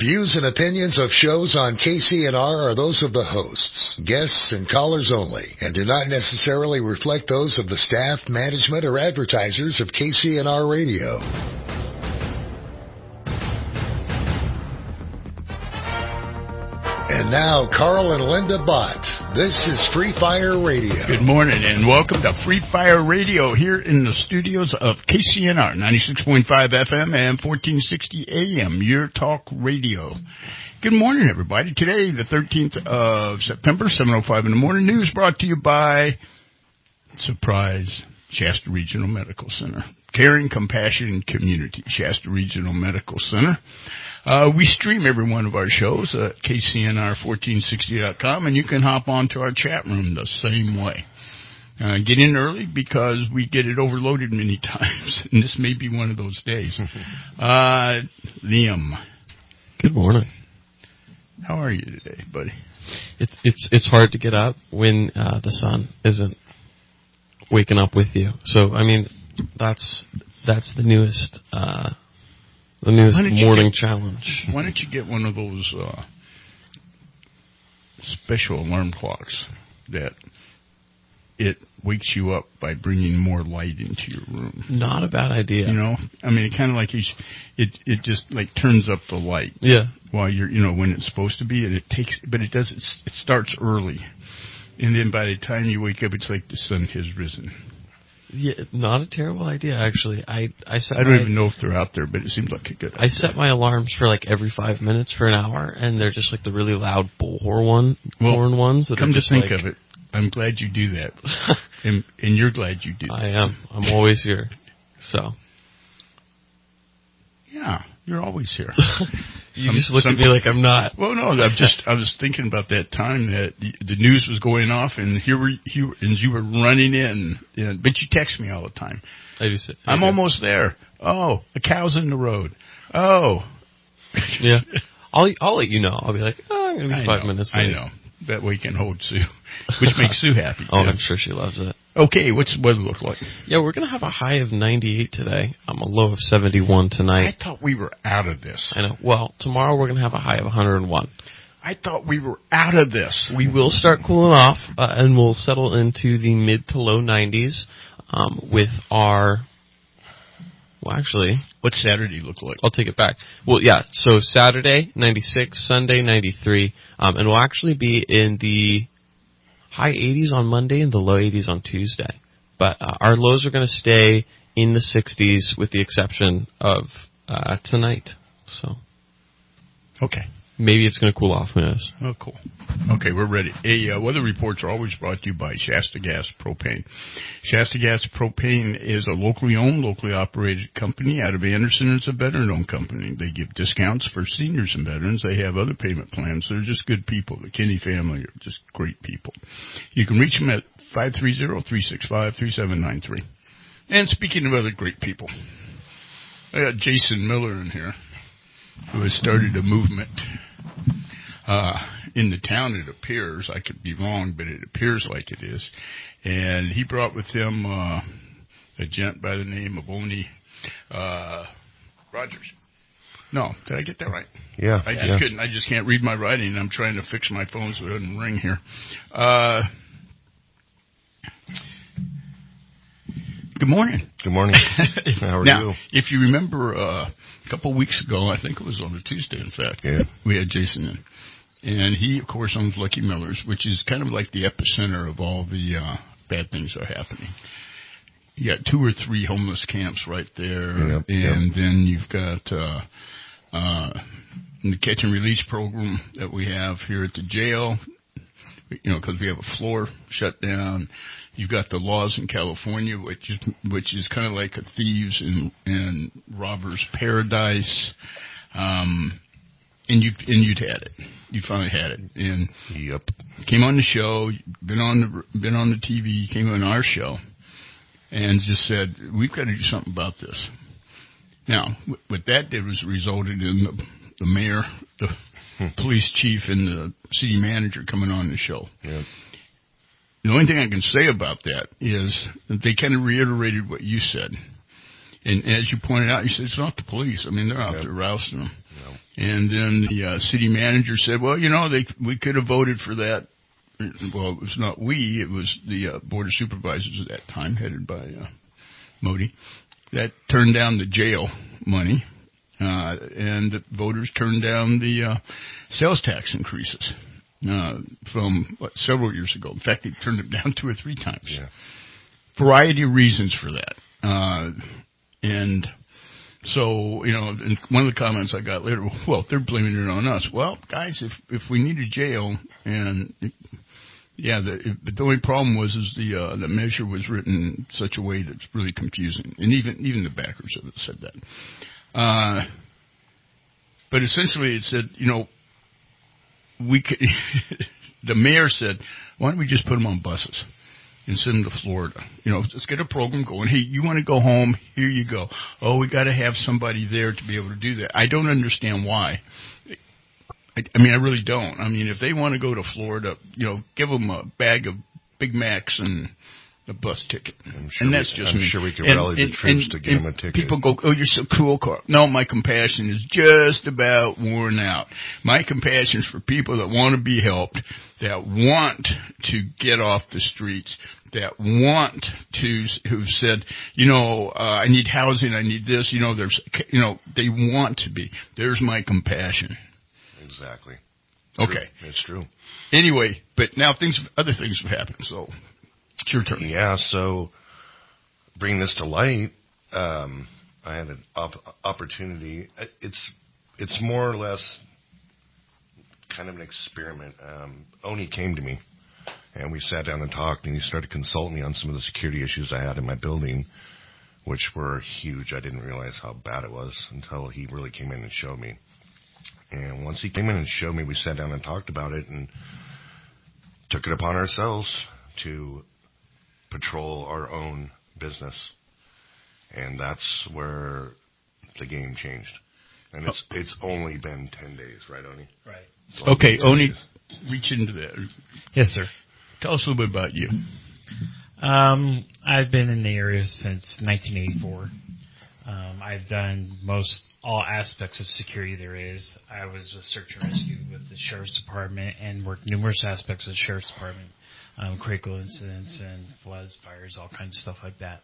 Views and opinions of shows on KCNR are those of the hosts, guests, and callers only, and do not necessarily reflect those of the staff, management, or advertisers of KCNR Radio. And now, Carl and Linda Bott. This is Free Fire Radio. Good morning, and welcome to Free Fire Radio here in the studios of KCNR, 96.5 FM and 1460 AM, your talk radio. Good morning, everybody. Today, the 13th of September, 7:05 in the morning. News brought to you by, surprise, Shasta Regional Medical Center. Caring, compassion, and community, Shasta Regional Medical Center. We stream every one of our shows at KCNR1460.com, and you can hop onto our chat room the same way. Get in early because we get it overloaded many times, and this may be one of those days. Liam. Good morning. How are you today, buddy? It's hard to get up when the sun isn't waking up with you. So, I mean, that's the newest morning challenge. Why don't you get one of those special alarm clocks that it wakes you up by bringing more light into your room? Not a bad idea. You know, I mean, it kind of like it just like turns up the light. Yeah. While you're, when it's supposed to be, and it starts early, and then by the time you wake up, it's like the sun has risen. Yeah, not a terrible idea, actually. I don't even know if they're out there, but it seems like a good idea. I set my alarms for like every 5 minutes for an hour, and they're just like the really loud bullhorn ones. That come to think of it, I'm glad you do that, and you're glad you do that. I am. I'm always here. So. Yeah, you're always here. You just look at me like I'm not. Well, no, I was thinking about that time that the news was going off, and you were running in, but you text me all the time. I do. I'm almost there. Oh, a cow's in the road. Oh. Yeah. I'll let you know. I'll be like, I'm going to be 5 minutes late. I know. That way you can hold Sue, which makes Sue happy. Oh, I'm sure she loves it. Okay, what's the weather look like? Yeah, we're going to have a high of 98 today. A low of 71 tonight. I thought we were out of this. I know. Well, tomorrow we're going to have a high of 101. I thought we were out of this. We will start cooling off, and we'll settle into the mid to low 90s with our... Well, actually... What's Saturday look like? I'll take it back. Well, yeah, so Saturday, 96, Sunday, 93, and we'll actually be in the high 80s on Monday and the low 80s on Tuesday. But our lows are going to stay in the 60s with the exception of tonight. So, okay. Maybe it's going to cool off. Who knows? Oh, cool. Okay, we're ready. Weather reports are always brought to you by Shasta Gas Propane. Shasta Gas Propane is a locally owned, locally operated company out of Anderson. It's a veteran-owned company. They give discounts for seniors and veterans. They have other payment plans. They're just good people. The Kinney family are just great people. You can reach them at 530-365-3793. And speaking of other great people, I got Jason Miller in here, who has started a movement in the town, it appears. I could be wrong, but it appears like it is. And he brought with him a gent by the name of Oni Rogers. No, did I get that right? Yeah. I just can't read my writing. I'm trying to fix my phone so it doesn't ring here. Good morning. Good morning. How are you? If you remember a couple of weeks ago, I think it was on a Tuesday, in fact, we had Jason in. And he, of course, owns Lucky Miller's, which is kind of like the epicenter of all the bad things that are happening. You got 2 or 3 homeless camps right there, then you've got the catch and release program that we have here at the jail, because we have a floor shut down. You've got the laws in California, which is kind of like a thieves and robbers paradise. And you'd had it. You finally had it. And came on the show, been on the TV, came on our show, and just said, we've got to do something about this. Now, what that did was resulted in the mayor, the police chief, and the city manager coming on the show. Yeah. The only thing I can say about that is that they kind of reiterated what you said. And as you pointed out, you said it's not the police. I mean, they're out there rousting them. Yep. And then the city manager said, well, we could have voted for that. Well, it was not we. It was the Board of Supervisors at that time, headed by Modi, that turned down the jail money. And the voters turned down the sales tax increases from several years ago. In fact, they turned it down 2 or 3 times. Yeah. Variety of reasons for that. And so, and one of the comments I got later, well, they're blaming it on us. Well, guys, if we need a jail, and the only problem was the measure was written in such a way that's really confusing, and even the backers of it said that. But essentially, it said, we could. The mayor said, why don't we just put them on buses and send them to Florida? Let's get a program going. Hey, you want to go home? Here you go. Oh, we got to have somebody there to be able to do that. I don't understand why. I really don't. I mean, if they want to go to Florida, give them a bag of Big Macs and a bus ticket. I'm sure we could rally the troops to give them a ticket. People go, oh, you're so cool, Carl. No, my compassion is just about worn out. My compassion is for people that want to be helped, that want to get off the streets, that want to, who've said, I need housing, I need this, they want to be. There's my compassion. Exactly. Okay. It's true. Anyway, but now other things have happened, so it's your turn. Yeah, so bringing this to light, I had an opportunity. It's more or less kind of an experiment. Oni came to me, and we sat down and talked, and he started consulting me on some of the security issues I had in my building, which were huge. I didn't realize how bad it was until he really came in and showed me. And once he came in and showed me, we sat down and talked about it and took it upon ourselves to patrol our own business. And that's where the game changed. And it's only been 10 days, right, Oni? Right. Okay, Oni, reach into that. Yes, sir. Tell us a little bit about you. I've been in the area since 1984. I've done all aspects of security there is. I was with search and rescue with the Sheriff's Department and worked numerous aspects of the Sheriff's Department, critical incidents and floods, fires, all kinds of stuff like that.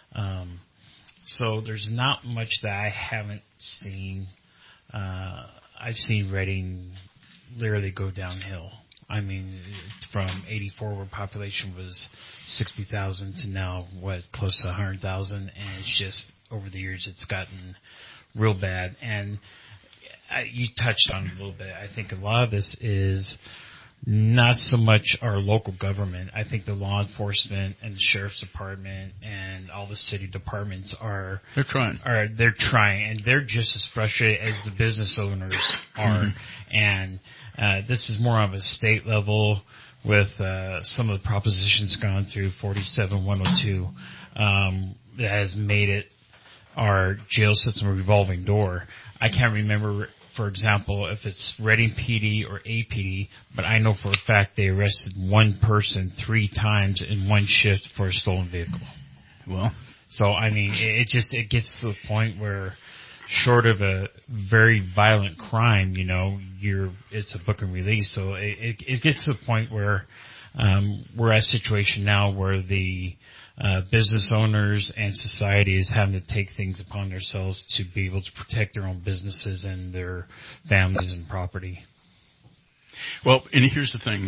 So there's not much that I haven't seen. I've seen Redding literally go downhill. I mean, from 84, where population was 60,000 to now, close to 100,000, and it's just, over the years, it's gotten real bad. And you touched on it a little bit. I think a lot of this is not so much our local government. I think the law enforcement and the Sheriff's Department and all the city departments They're trying. They're trying, and they're just as frustrated as the business owners are. Mm-hmm. And this is more of a state level with some of the propositions gone through 47102 that has made it our jail system a revolving door. I can't remember, for example, if it's Redding PD or APD, but I know for a fact they arrested one person 3 times in one shift for a stolen vehicle. Well, so I mean, it gets to the point where, short of a very violent crime, it's a book and release. So it gets to the point where we're at a situation now where the business owners and society is having to take things upon themselves to be able to protect their own businesses and their families and property. Well, and here's the thing.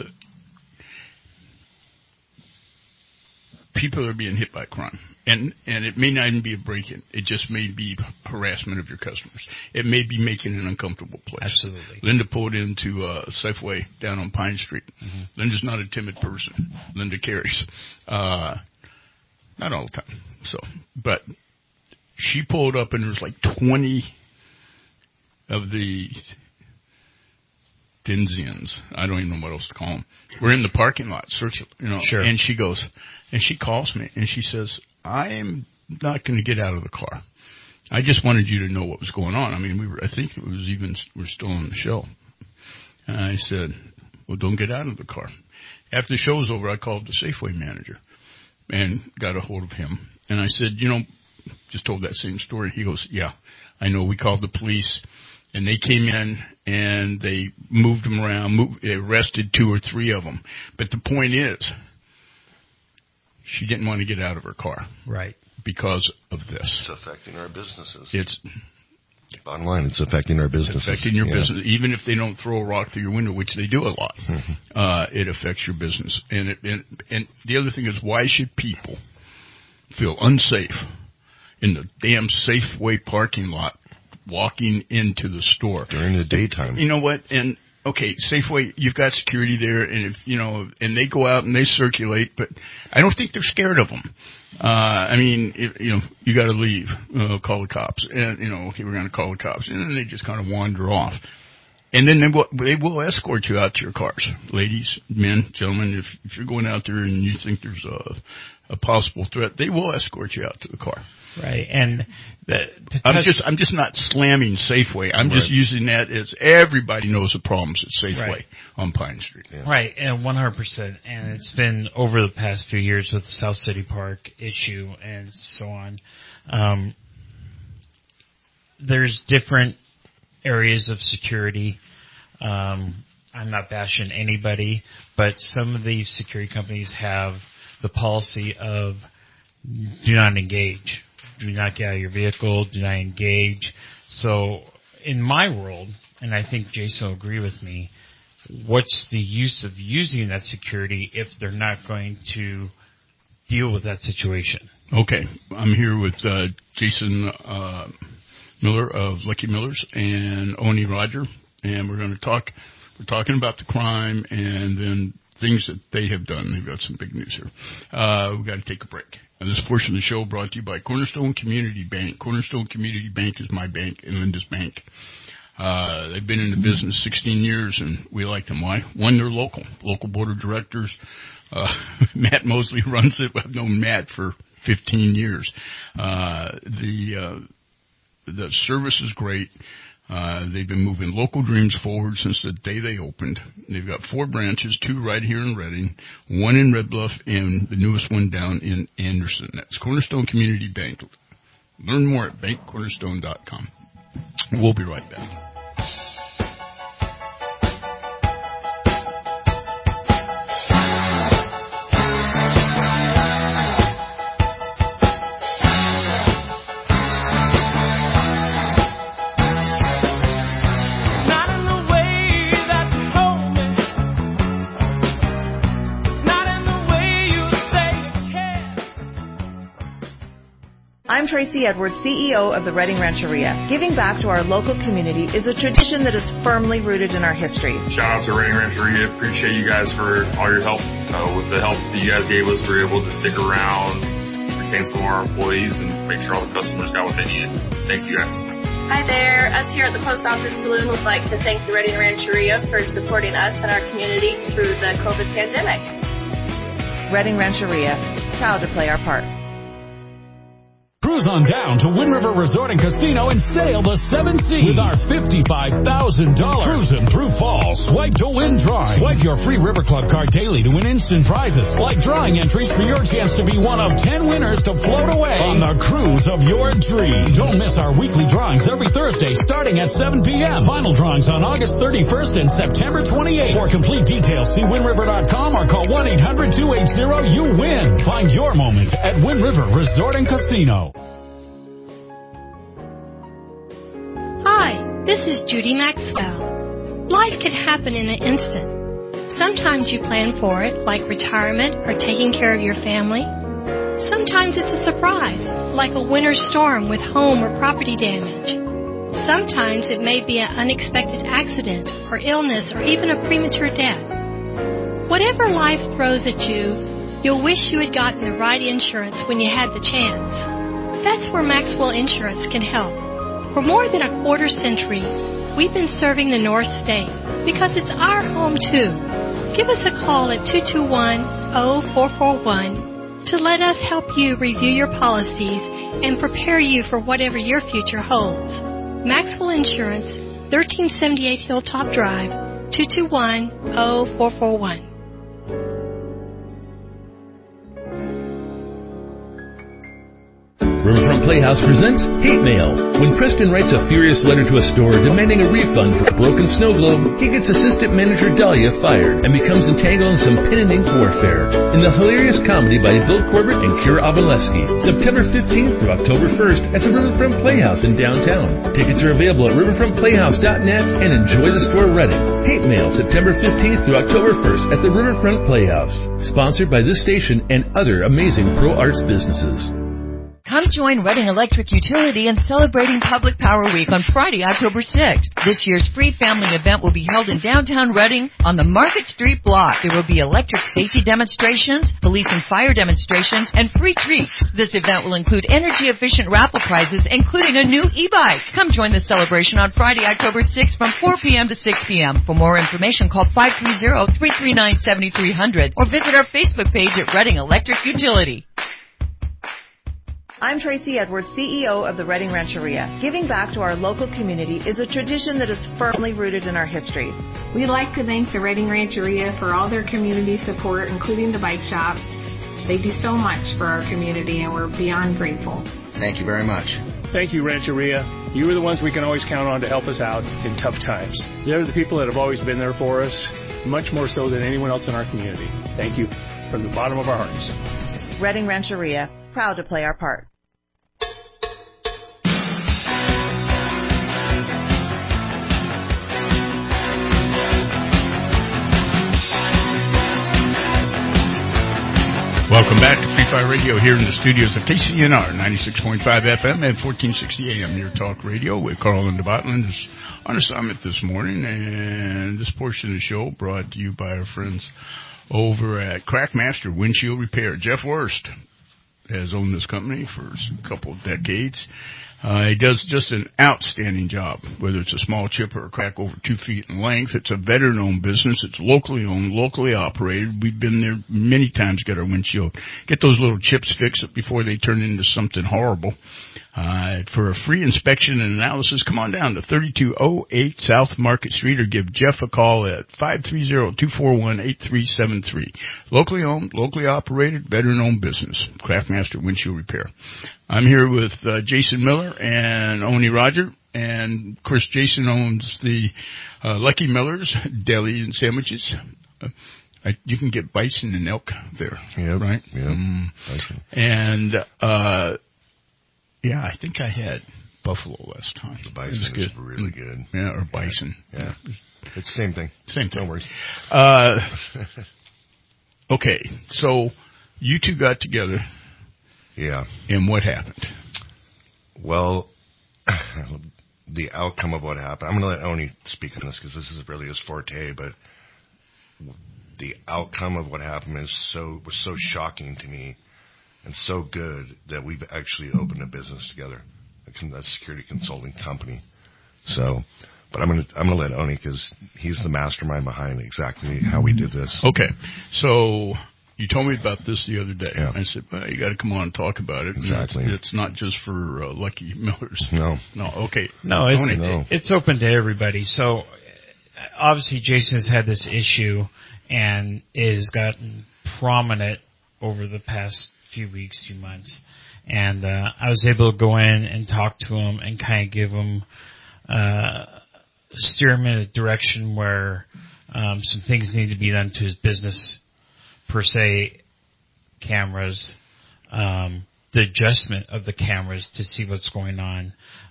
People are being hit by crime. And it may not even be a break-in. It just may be harassment of your customers. It may be making an uncomfortable place. Absolutely. Linda pulled into Safeway down on Pine Street. Mm-hmm. Linda's not a timid person. Linda carries. Not all the time. But she pulled up and there was like 20 of the Denzians. I don't even know what else to call them. We're in the parking lot searching, Sure. And she goes, and she calls me and she says, I am not going to get out of the car. I just wanted you to know what was going on. I mean, I think it was we're still on the show. And I said, well, don't get out of the car. After the show was over, I called the Safeway manager and got a hold of him. And I said, just told that same story. He goes, yeah, I know. We called the police, and they came in, and they moved them around. They arrested 2 or 3 of them. But the point is, she didn't want to get out of her car. Right. Because of this. It's affecting our businesses. It's bottom line, it's affecting our businesses. It's affecting your business. Even if they don't throw a rock through your window, which they do a lot, it affects your business. And the other thing is, why should people feel unsafe in the damn Safeway parking lot walking into the store during the daytime? You know what? And okay, Safeway, you've got security there, and and they go out and they circulate, but I don't think they're scared of them. I mean, you got to leave, call the cops, and okay, we're going to call the cops, and then they just kind of wander off, and then they will escort you out to your cars, ladies, men, gentlemen. If you're going out there and you think there's a possible threat, they will escort you out to the car. Right, and I'm just not slamming Safeway. I'm just using that as everybody knows the problems at Safeway on Pine Street. Yeah. Right, and 100%. And it's been over the past few years with the South City Park issue and so on. There's different areas of security. I'm not bashing anybody, but some of these security companies have the policy of do not engage. Do not get out of your vehicle. Do not engage. So in my world, and I think Jason will agree with me, what's the use of using that security if they're not going to deal with that situation? Okay. I'm here with Jason Miller of Lucky Millers and Oni Roger, and we're going to talk. We're talking about the crime and then things that they have done. They've got some big news here. We've got to take a break. And this portion of the show brought to you by Cornerstone Community Bank. Cornerstone Community Bank is my bank and Linda's bank. They've been in the business 16 years, and we like them. Why? One, they're local. Local board of directors. Matt Mosley runs it. I've known Matt for 15 years. The service is great. They've been moving local dreams forward since the day they opened. They've got 4 branches, 2 right here in Redding, 1 in Red Bluff, and the newest one down in Anderson. That's Cornerstone Community Bank. Learn more at bankcornerstone.com. We'll be right back. I'm Tracy Edwards, CEO of the Redding Rancheria. Giving back to our local community is a tradition that is firmly rooted in our history. Shout out to Redding Rancheria. Appreciate you guys for all your help. With the help that you guys gave us, we were able to stick around, retain some of our employees, and make sure all the customers got what they needed. Thank you guys. Hi there. Us here at the Post Office Saloon would like to thank the Redding Rancheria for supporting us and our community through the COVID pandemic. Redding Rancheria, proud to play our part. Cruise on down to Wind River Resort and Casino and sail the 7 seas with our $55,000 Cruising Through Fall Swipe to Win drawing. Swipe your free River Club card daily to win instant prizes like drawing entries for your chance to be one of 10 winners to float away on the cruise of your dreams. Don't miss our weekly drawings every Thursday starting at 7 p.m. Final drawings on August 31st and September 28th. For complete details, see windriver.com or call 1-800-280-YOU-WIN. Find your moment at Wind River Resort and Casino. Hi, this is Judy Maxwell. Life can happen in an instant. Sometimes you plan for it, like retirement or taking care of your family. Sometimes it's a surprise, like a winter storm with home or property damage. Sometimes it may be an unexpected accident or illness or even a premature death. Whatever life throws at you, you'll wish you had gotten the right insurance when you had the chance. That's where Maxwell Insurance can help. For more than a quarter century, we've been serving the North State because it's our home too. Give us a call at 221-0441 to let us help you review your policies and prepare you for whatever your future holds. Maxwell Insurance, 1378 Hilltop Drive, 221-0441. Riverfront Playhouse presents Hate Mail. When Preston writes a furious letter to a store demanding a refund for a broken snow globe, he gets assistant manager Dahlia fired and becomes entangled in some pen and ink warfare. In the hilarious comedy by Bill Corbett and Kira Obolewski, September 15th through October 1st at the Riverfront Playhouse in downtown. Tickets are available at riverfrontplayhouse.net and enjoy the store Reading. Hate Mail, September 15th through October 1st at the Riverfront Playhouse. Sponsored by this station and other amazing pro arts businesses. Come join Reading Electric Utility in celebrating Public Power Week on Friday, October 6th. This year's free family event will be held in downtown Reading on the Market Street block. There will be electric safety demonstrations, police and fire demonstrations, and free treats. This event will include energy-efficient raffle prizes, including a new e-bike. Come join the celebration on Friday, October 6th from 4 p.m. to 6 p.m. For more information, call 530-339-7300 or visit our Facebook page at Reading Electric Utility. I'm Tracy Edwards, CEO of the Reading Rancheria. Giving back to our local community is a tradition that is firmly rooted in our history. We'd like to thank the Reading Rancheria for all their community support, including the bike shop. They do so much for our community, and we're beyond grateful. Thank you very much. Thank you, Rancheria. You are the ones we can always count on to help us out in tough times. They're the people that have always been there for us, much more so than anyone else in our community. Thank you from the bottom of our hearts. Reading Rancheria, proud to play our part. Welcome back to Free Fire Radio here in the studios of KCNR 96.5 FM and 1460 AM, your talk radio with Carl and DeBotland is on assignment this morning, and this portion of the show brought to you by our friends over at Crackmaster Windshield Repair. Jeff Wurst has owned this company for a couple of decades. He does just an outstanding job, whether it's a small chip or a crack over 2 feet in length. It's a veteran-owned business. It's locally owned, locally operated. We've been there many times, get our windshield. Get those little chips fixed before they turn into something horrible. For a free inspection and analysis, come on down to 3208 South Market Street or give Jeff a call at 530-241-8373. Locally owned, locally operated, veteran-owned business. Craftmaster Windshield Repair. I'm here with Jason Miller and Oni Roger, and of course Jason owns the Lucky Miller's Deli and Sandwiches. You can get bison and elk there, right? Yeah, bison. And yeah, I think I had buffalo last time. The bison is really good. Yeah, or bison. Yeah. It's the same thing. Same thing. No worries. Okay, so you two got together. Yeah. And what happened? Well, the outcome of what happened, I'm going to let Oni speak on this because this is really his forte, but the outcome of what happened was so shocking to me and so good that we've actually opened a business together, a security consulting company. So, but I'm going to let Oni because he's the mastermind behind exactly how we did this. Okay. So you told me about this the other day. Yeah. I said, well, you got to come on and talk about it. Exactly. It's not just for Lucky Millers. No. Okay. No, it's open to everybody. So obviously Jason has had this issue and is gotten prominent over the past few weeks, few months. And I was able to go in and talk to him and kind of give him, steer him in a direction where some things need to be done to his business, per se, cameras, the adjustment of the cameras to see what's going on,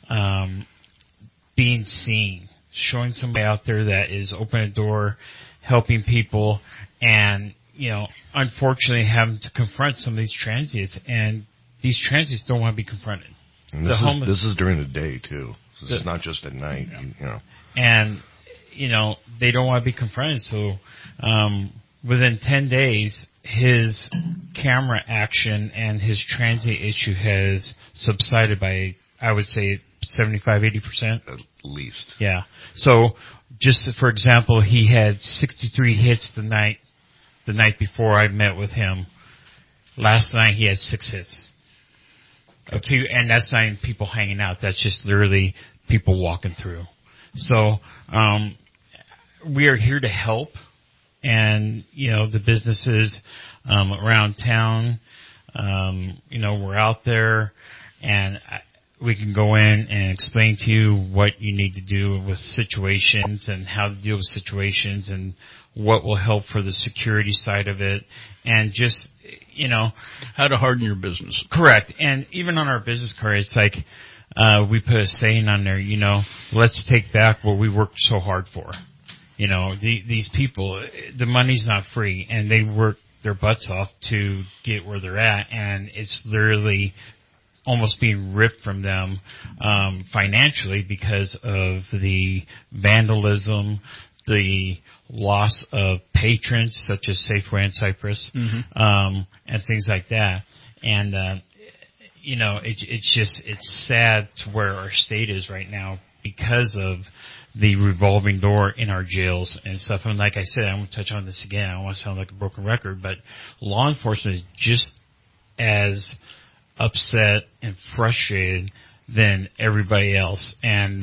being seen, showing somebody out there that is opening a door, helping people, and, you know, unfortunately having to confront some of these transients, and these transients don't want to be confronted. And this is during the day, too. This is not just at night, you know. And, you know, they don't want to be confronted, so within 10 days, his camera action and his transient issue has subsided by, I would say, 75-80%. At least. Yeah. So, just for example, he had 63 hits the night before I met with him. Last night he had 6 hits. And that's not even people hanging out. That's just literally people walking through. So, we are here to help. And, you know, the businesses around town, you know, we're out there. and we can go in and explain to you what you need to do with situations and how to deal with situations and what will help for the security side of it, and just, how to harden your business. Correct. And even on our business card, it's like, we put a saying on there, let's take back what we worked so hard for. These people, the money's not free, and they work their butts off to get where they're at, and it's literally almost being ripped from them financially because of the vandalism, the loss of patrons such as Safeway and Cypress, and things like that. And it's sad to where our state is right now because of the revolving door in our jails and stuff. And like I said, I won't touch on this again. I don't want to sound like a broken record, but law enforcement is just as upset and frustrated than everybody else. And,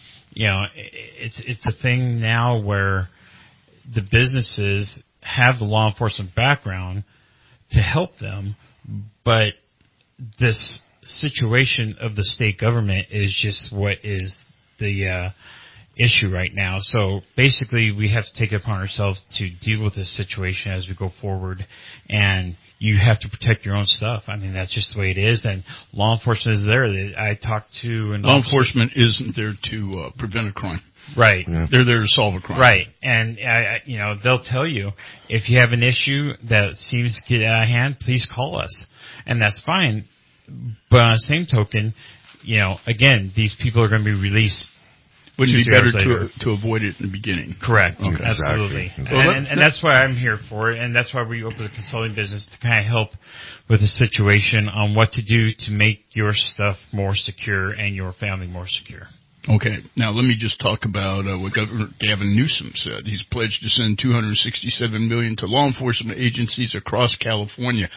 it's a thing now where the businesses have the law enforcement background to help them, but this situation of the state government is just what is the issue right now. So basically we have to take it upon ourselves to deal with this situation as we go forward, and you have to protect your own stuff. I mean, that's just the way it is, and law enforcement is there. I talked to an law enforcement isn't there to prevent a crime. Right. Yeah. They're there to solve a crime. Right. And, they'll tell you, if you have an issue that seems to get out of hand, please call us. And that's fine. But on the same token, again, these people are going to be released. Wouldn't it be better to avoid it in the beginning? Correct. Okay. Absolutely. Exactly. And that's why I'm here for it, and that's why we opened the consulting business, to kind of help with the situation on what to do to make your stuff more secure and your family more secure. Okay. Now, let me just talk about what Governor Gavin Newsom said. He's pledged to send $267 million to law enforcement agencies across California.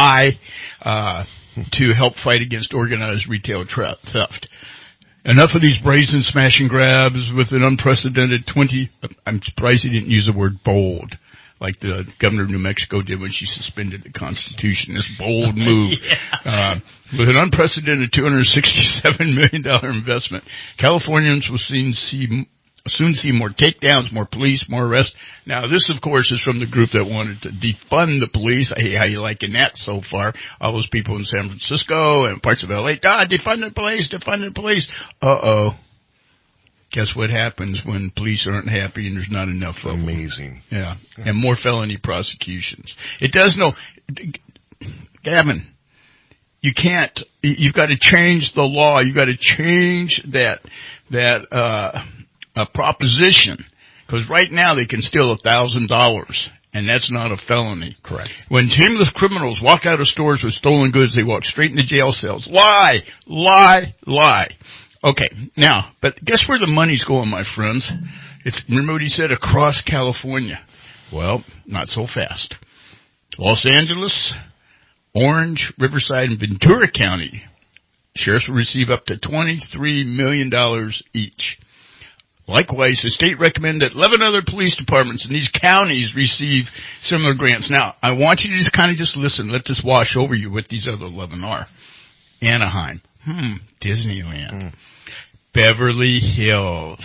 To help fight against organized retail theft. Enough of these brazen smash and grabs with an unprecedented I'm surprised he didn't use the word bold, like the governor of New Mexico did when she suspended the Constitution. This bold move. With an unprecedented $267 million investment, Californians will soon see more takedowns, more police, more arrests. Now, this, of course, is from the group that wanted to defund the police. Hey, how you liking that so far? All those people in San Francisco and parts of L.A., defund the police. Uh-oh. Guess what happens when police aren't happy and there's not enough of them? Amazing. Yeah. And more felony prosecutions. It does no... Gavin, you've got to change the law. You've got to change that proposition, because right now they can steal $1,000, and that's not a felony. Correct. When shameless criminals walk out of stores with stolen goods, they walk straight into jail cells. Lie. Okay, now, but guess where the money's going, my friends? Remember what he said, across California. Well, not so fast. Los Angeles, Orange, Riverside, and Ventura County sheriffs will receive up to $23 million each. Likewise, the state recommended that 11 other police departments in these counties receive similar grants. Now, I want you to just listen. Let this wash over you what these other 11 are. Anaheim. Disneyland. Beverly Hills.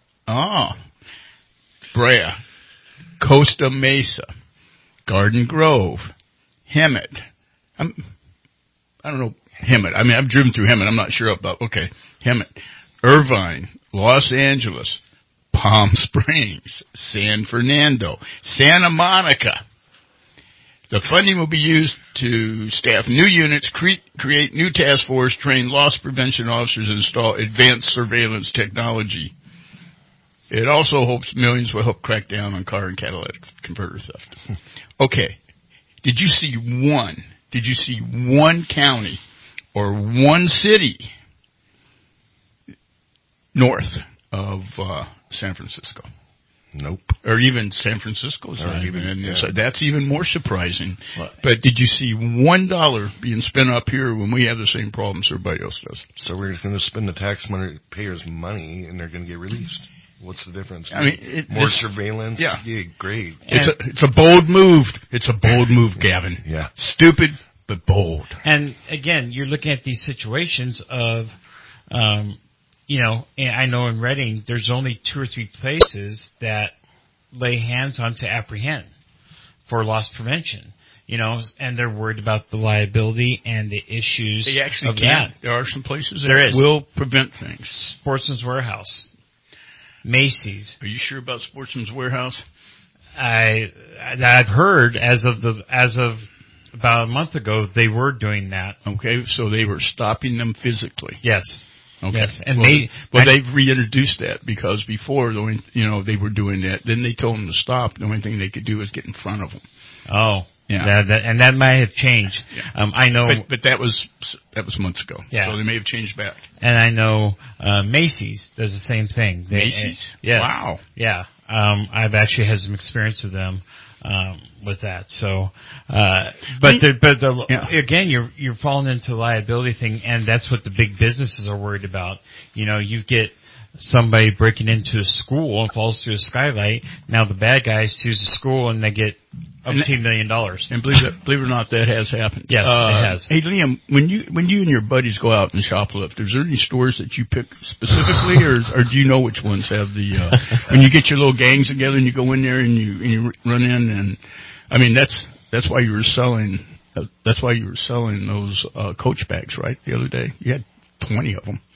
Brea. Costa Mesa. Garden Grove. Hemet. I don't know Hemet. I mean, I've driven through Hemet. I'm not sure about, okay. Hemet. Irvine, Los Angeles, Palm Springs, San Fernando, Santa Monica. The funding will be used to staff new units, create new task force, train loss prevention officers, and install advanced surveillance technology. It also hopes millions will help crack down on car and catalytic converter theft. Okay. Did you see one county or one city north of San Francisco? Nope. Or even San Francisco's not even in there. So that's even more surprising. What? But did you see $1 being spent up here when we have the same problems everybody else does? So we're going to spend the taxpayers' money and they're going to get released. What's the difference? I mean, more surveillance? Yeah. Great. It's a bold move. It's a bold move, Gavin. Yeah. Stupid, but bold. And again, you're looking at these situations of, you know, and I know in Reading, there's only 2 or 3 places that lay hands on to apprehend for loss prevention. You know, and they're worried about the liability and the issues They actually of can. that. There are some places that There is. will prevent things. Sportsman's Warehouse, Macy's. Are you sure about Sportsman's Warehouse? I've heard as of about a month ago they were doing that. Okay, so they were stopping them physically. Yes. Okay. Yes. And they've reintroduced that because before they were doing that. Then they told them to stop. The only thing they could do is get in front of them. Oh. Yeah. That might have changed. Yeah. I know. But that was months ago. Yeah. So they may have changed back. And I know Macy's does the same thing. Macy's? Yes. Wow. Yeah. I've actually had some experience with them with that. So, again, you're falling into the liability thing, and that's what the big businesses are worried about. You know, you get somebody breaking into a school and falls through a skylight. Now the bad guys sue the school and they get $15 million. And believe it or not, that has happened. Yes, it has. Hey, Liam, when you and your buddies go out and shoplift, is there any stores that you pick specifically, or do you know which ones have the? When you get your little gangs together and you go in there and you run in, and I mean that's why you were selling. That's why you were selling those Coach bags, right? The other day, you had 20 of them.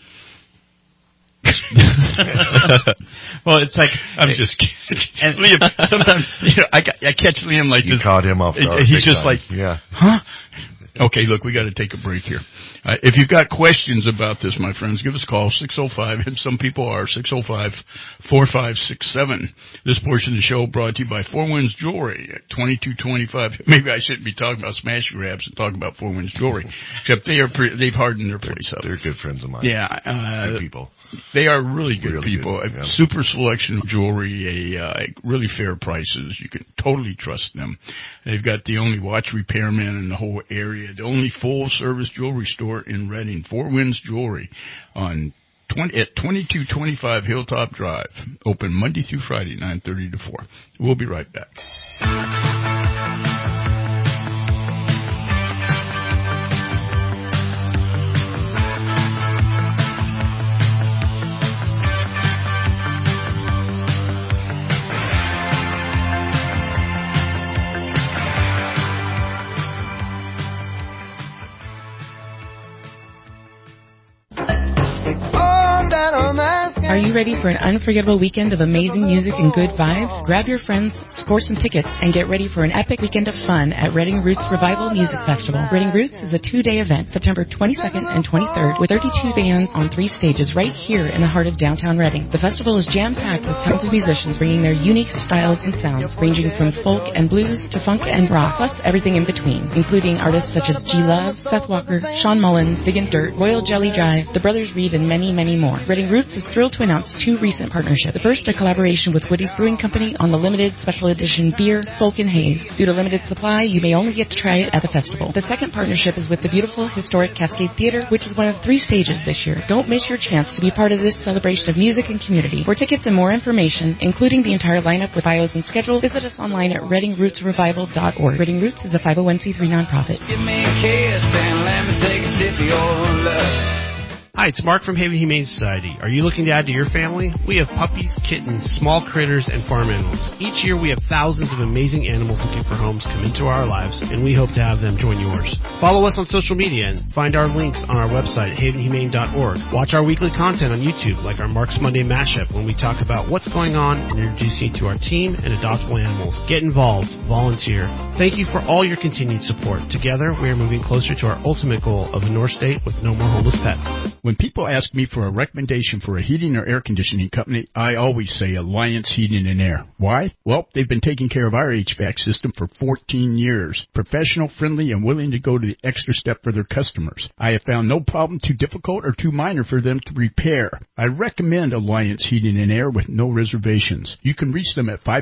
Well, it's like I'm just kidding. And Liam, sometimes I catch Liam like you this. Caught him off guard. He's just time. like, yeah, huh? Okay, look, we got to take a break here. If you've got questions about this, my friends, give us a call, 605, and some people are, 605-4567. This portion of the show brought to you by Four Winds Jewelry at 2225. Maybe I shouldn't be talking about smash grabs and talking about Four Winds Jewelry, except they've hardened their place up. They're good friends of mine. Yeah. Good people. They are really good people. Good, yeah. A super selection of jewelry, really fair prices. You can totally trust them. They've got the only watch repairman in the whole area, the only full-service jewelry store in Reading, Four Winds Jewelry, at 2225 Hilltop Drive. Open Monday through Friday, 9:30 to 4. We'll be right back. Are you ready for an unforgettable weekend of amazing music and good vibes? Grab your friends, score some tickets, and get ready for an epic weekend of fun at Reading Roots Revival Music Festival. Reading Roots is a 2-day event, September 22nd and 23rd, with 32 bands on 3 stages right here in the heart of downtown Reading. The festival is jam-packed with talented musicians bringing their unique styles and sounds, ranging from folk and blues to funk and rock, plus everything in between, including artists such as G Love, Seth Walker, Sean Mullins, Diggin' Dirt, Royal Jelly Jive, The Brothers Reed, and many, many more. Reading Roots is thrilled to announce 2 recent partnerships. The first, a collaboration with Woody's Brewing Company on the limited special edition beer, Folk and Haze. Due to limited supply, you may only get to try it at the festival. The second partnership is with the beautiful historic Cascade Theater, which is one of 3 stages this year. Don't miss your chance to be part of this celebration of music and community. For tickets and more information, including the entire lineup with bios and schedule, visit us online at readingrootsrevival.org. Reading Roots is a 501c3 nonprofit. Give me a kiss and let me take a sip of your love. Hi, it's Mark from Haven Humane Society. Are you looking to add to your family? We have puppies, kittens, small critters, and farm animals. Each year we have thousands of amazing animals looking for homes come into our lives, and we hope to have them join yours. Follow us on social media and find our links on our website, havenhumane.org. Watch our weekly content on YouTube, like our Mark's Monday Mashup, when we talk about what's going on and introduce you to our team and adoptable animals. Get involved. Volunteer. Thank you for all your continued support. Together, we are moving closer to our ultimate goal of a North State with no more homeless pets. When people ask me for a recommendation for a heating or air conditioning company, I always say Alliance Heating and Air. Why? Well, they've been taking care of our HVAC system for 14 years. Professional, friendly, and willing to go to the extra step for their customers. I have found no problem too difficult or too minor for them to repair. I recommend Alliance Heating and Air with no reservations. You can reach them at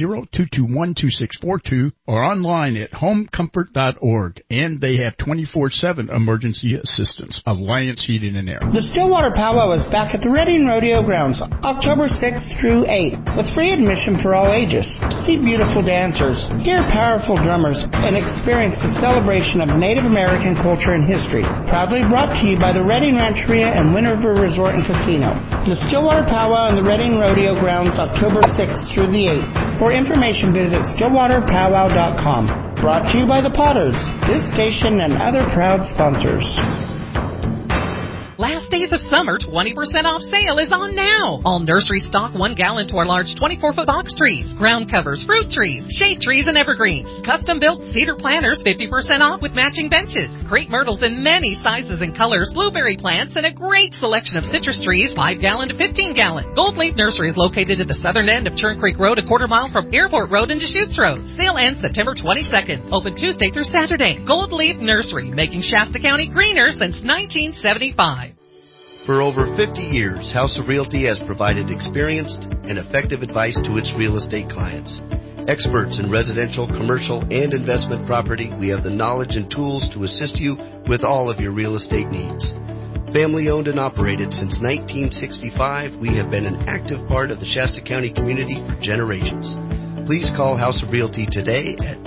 530-221-2642 or online at homecomfort.org. And they have 24/7 emergency assistance. Alliance Heating and Air. there. The Stillwater Powwow is back at the Reading Rodeo Grounds, October 6th through 8th, with free admission for all ages. See beautiful dancers, hear powerful drummers, and experience the celebration of Native American culture and history. Proudly brought to you by the Reading Rancheria and Wind River Resort and Casino. The Stillwater Powwow and the Reading Rodeo Grounds, October 6th through the 8th. For information, visit stillwaterpowwow.com. Brought to you by the Potters, this station, and other proud sponsors. Last days of summer 20% off sale is on now. All nursery stock 1 gallon to our large 24-foot box trees, ground covers, fruit trees, shade trees, and evergreens. Custom built cedar planters 50% off with matching benches. Crepe myrtles in many sizes and colors, blueberry plants, and a great selection of citrus trees 5 gallon to 15 gallon. Gold Leaf Nursery is located at the southern end of Churn Creek Road, a quarter mile from Airport Road and Deschutes Road. Sale ends September 22nd. Open Tuesday through Saturday. Gold Leaf Nursery, making Shasta County greener since 1975. For over 50 years, House of Realty has provided experienced and effective advice to its real estate clients. Experts in residential, commercial, and investment property, we have the knowledge and tools to assist you with all of your real estate needs. Family owned and operated since 1965, we have been an active part of the Shasta County community for generations. Please call House of Realty today at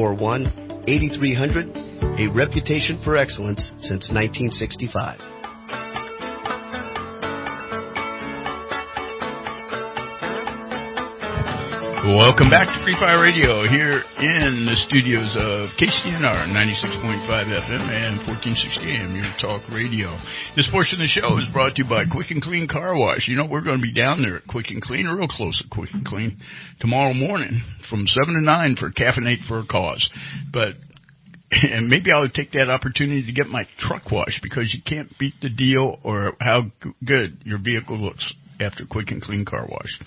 241-8300, a reputation for excellence since 1965. Welcome back to Free Fire Radio here in the studios of KCNR 96.5 FM and 1460 AM, your talk radio. This portion of the show is brought to you by Quick and Clean Car Wash. You know, we're going to be down there at Quick and Clean, real close at Quick and Clean, tomorrow morning from 7 to 9 for Caffeinate for a Cause. And maybe I'll take that opportunity to get my truck washed, because you can't beat the deal or how good your vehicle looks after Quick and Clean Car Wash.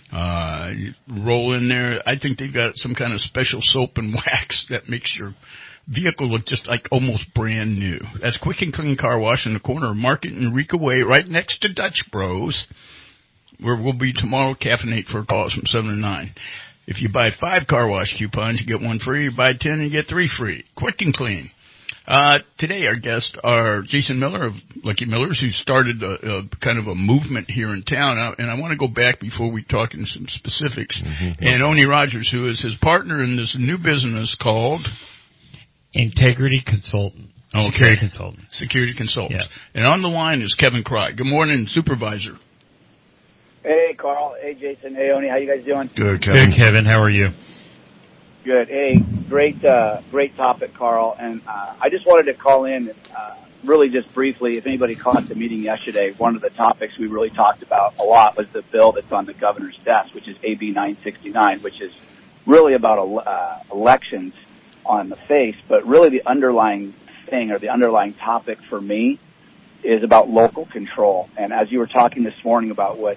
You roll in there. I think they've got some kind of special soap and wax that makes your vehicle look just like almost brand new. That's Quick and Clean Car Wash in the corner of Market and Eureka Way, right next to Dutch Bros, where we'll be tomorrow. Caffeinate for a Cause from 7 to 9. If you buy 5 car wash coupons, you get 1 free. You buy 10, you get 3 free. Quick and Clean. Today our guests are Jason Miller of Lucky Millers, who started a kind of a movement here in town. And I want to go back before we talk in some specifics. Mm-hmm. And Oni Rogers, who is his partner in this new business called Integrity Consultant. Okay. Security Consultant. Security Consultants. Yeah. And on the line is Kevin Cry. Good morning, Supervisor. Hey, Carl. Hey, Jason. Hey, Oni. How you guys doing? Good, Kevin. Good, Kevin. How are you? Good. Hey, great topic, Carl. And I just wanted to call in and really just briefly, if anybody caught the meeting yesterday, one of the topics we really talked about a lot was the bill that's on the governor's desk, which is AB 969, which is really about elections on the face. But really the underlying thing, or the underlying topic for me, is about local control. And as you were talking this morning about what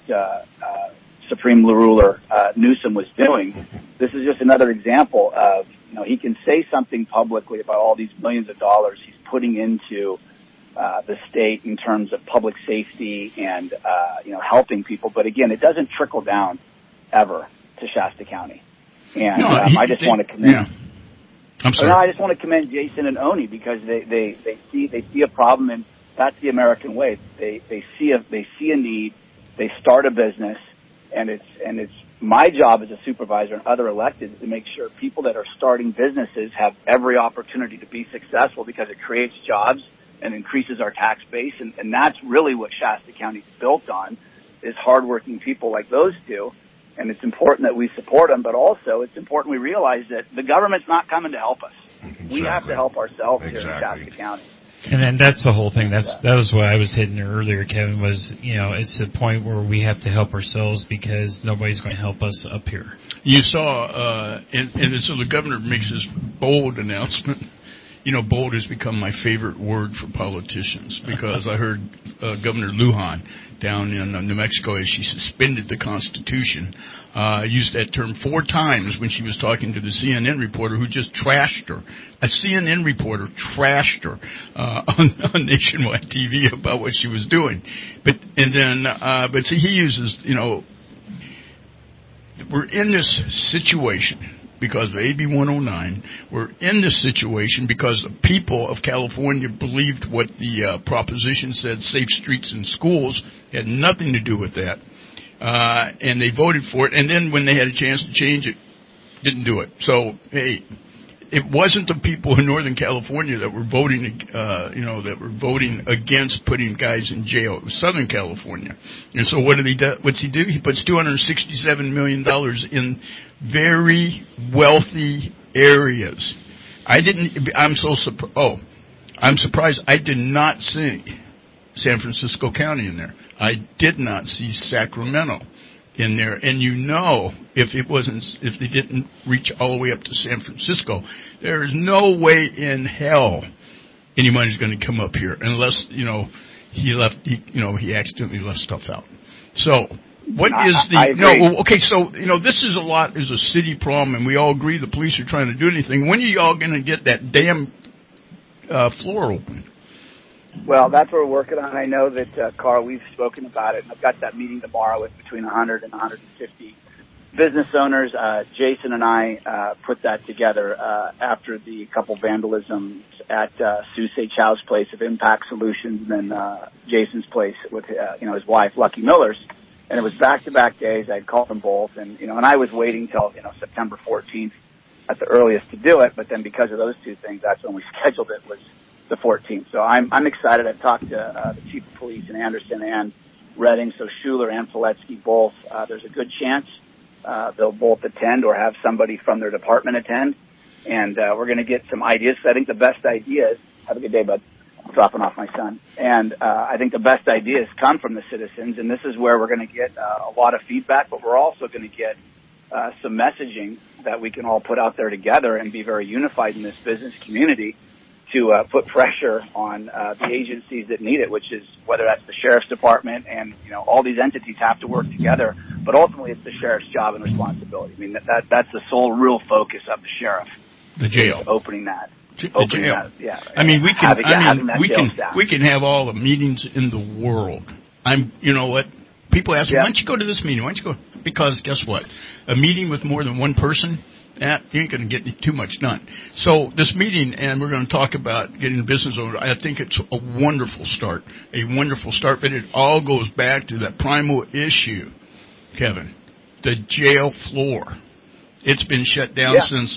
Supreme Ruler Newsom was doing, this is just another example of, he can say something publicly about all these millions of dollars he's putting into the state in terms of public safety and, helping people. But again, it doesn't trickle down ever to Shasta County. And I just want to commend. Yeah. I'm sorry. I just want to commend Jason and Oni, because they see a problem, and that's the American way. They see a need, they start a business, and it's my job as a supervisor and other electeds to make sure people that are starting businesses have every opportunity to be successful, because it creates jobs and increases our tax base, and that's really what Shasta County is built on, is hardworking people like those two. And it's important that we support them, but also it's important we realize that the government's not coming to help us. Exactly. We have to help ourselves here in Shasta County. And then that's the whole thing. That was what I was hitting earlier, Kevin, was, it's the point where we have to help ourselves, because nobody's going to help us up here. You saw, and so the governor makes this bold announcement. Bold has become my favorite word for politicians, because I heard Governor Lujan down in New Mexico, as she suspended the Constitution, used that term 4 times when she was talking to the CNN reporter who just trashed her. A CNN reporter trashed her on nationwide TV about what she was doing. But see, he uses, we're in this situation because of AB 109. We're in this situation because the people of California believed what the proposition said, safe streets and schools, had nothing to do with that. And they voted for it. And then when they had a chance to change it, didn't do it. So, hey, it wasn't the people in Northern California that were voting, that were voting against putting guys in jail. It was Southern California. And so what's he do? He puts $267 million in very wealthy areas. I'm surprised I did not see San Francisco County in there. I did not see Sacramento in there, and if they didn't reach all the way up to San Francisco, there is no way in hell anybody's going to come up here unless he accidentally left stuff out. So this is a city problem, and we all agree the police are trying to do anything. When are y'all going to get that damn floor open? Well, that's what we're working on. I know that, Carl, we've spoken about it, and I've got that meeting tomorrow with between 100 and 150 business owners. Jason and I put that together after the couple vandalisms at Sue Say Chow's place of Impact Solutions, and then Jason's place with his wife, Lucky Miller's. And it was back-to-back days. I had called them both, and I was waiting till September 14th at the earliest to do it. But then because of those two things, that's when we scheduled it, was the 14th. So I'm excited. I've talked to the chief of police in Anderson and Redding, so Schuler and Filetsky both. There's a good chance they'll both attend or have somebody from their department attend. And we're going to get some ideas. I think the best ideas, have a good day, bud. I'm dropping off my son. And I think the best ideas come from the citizens, and this is where we're going to get a lot of feedback, but we're also going to get some messaging that we can all put out there together and be very unified in this business community to put pressure on the agencies that need it, which is whether that's the sheriff's department, and all these entities have to work together. But ultimately, it's the sheriff's job and responsibility. I mean, that's the sole real focus of the sheriff. The jail, opening that. The jail. That, yeah. I mean, we can have all the meetings in the world. You know what? People ask me, why don't you go to this meeting? Why don't you go? Because guess what? A meeting with more than one person, you ain't going to get too much done. So this meeting, and we're going to talk about getting business owner, I think it's a wonderful start. But it all goes back to that primal issue, Kevin, the jail floor. It's been shut down since,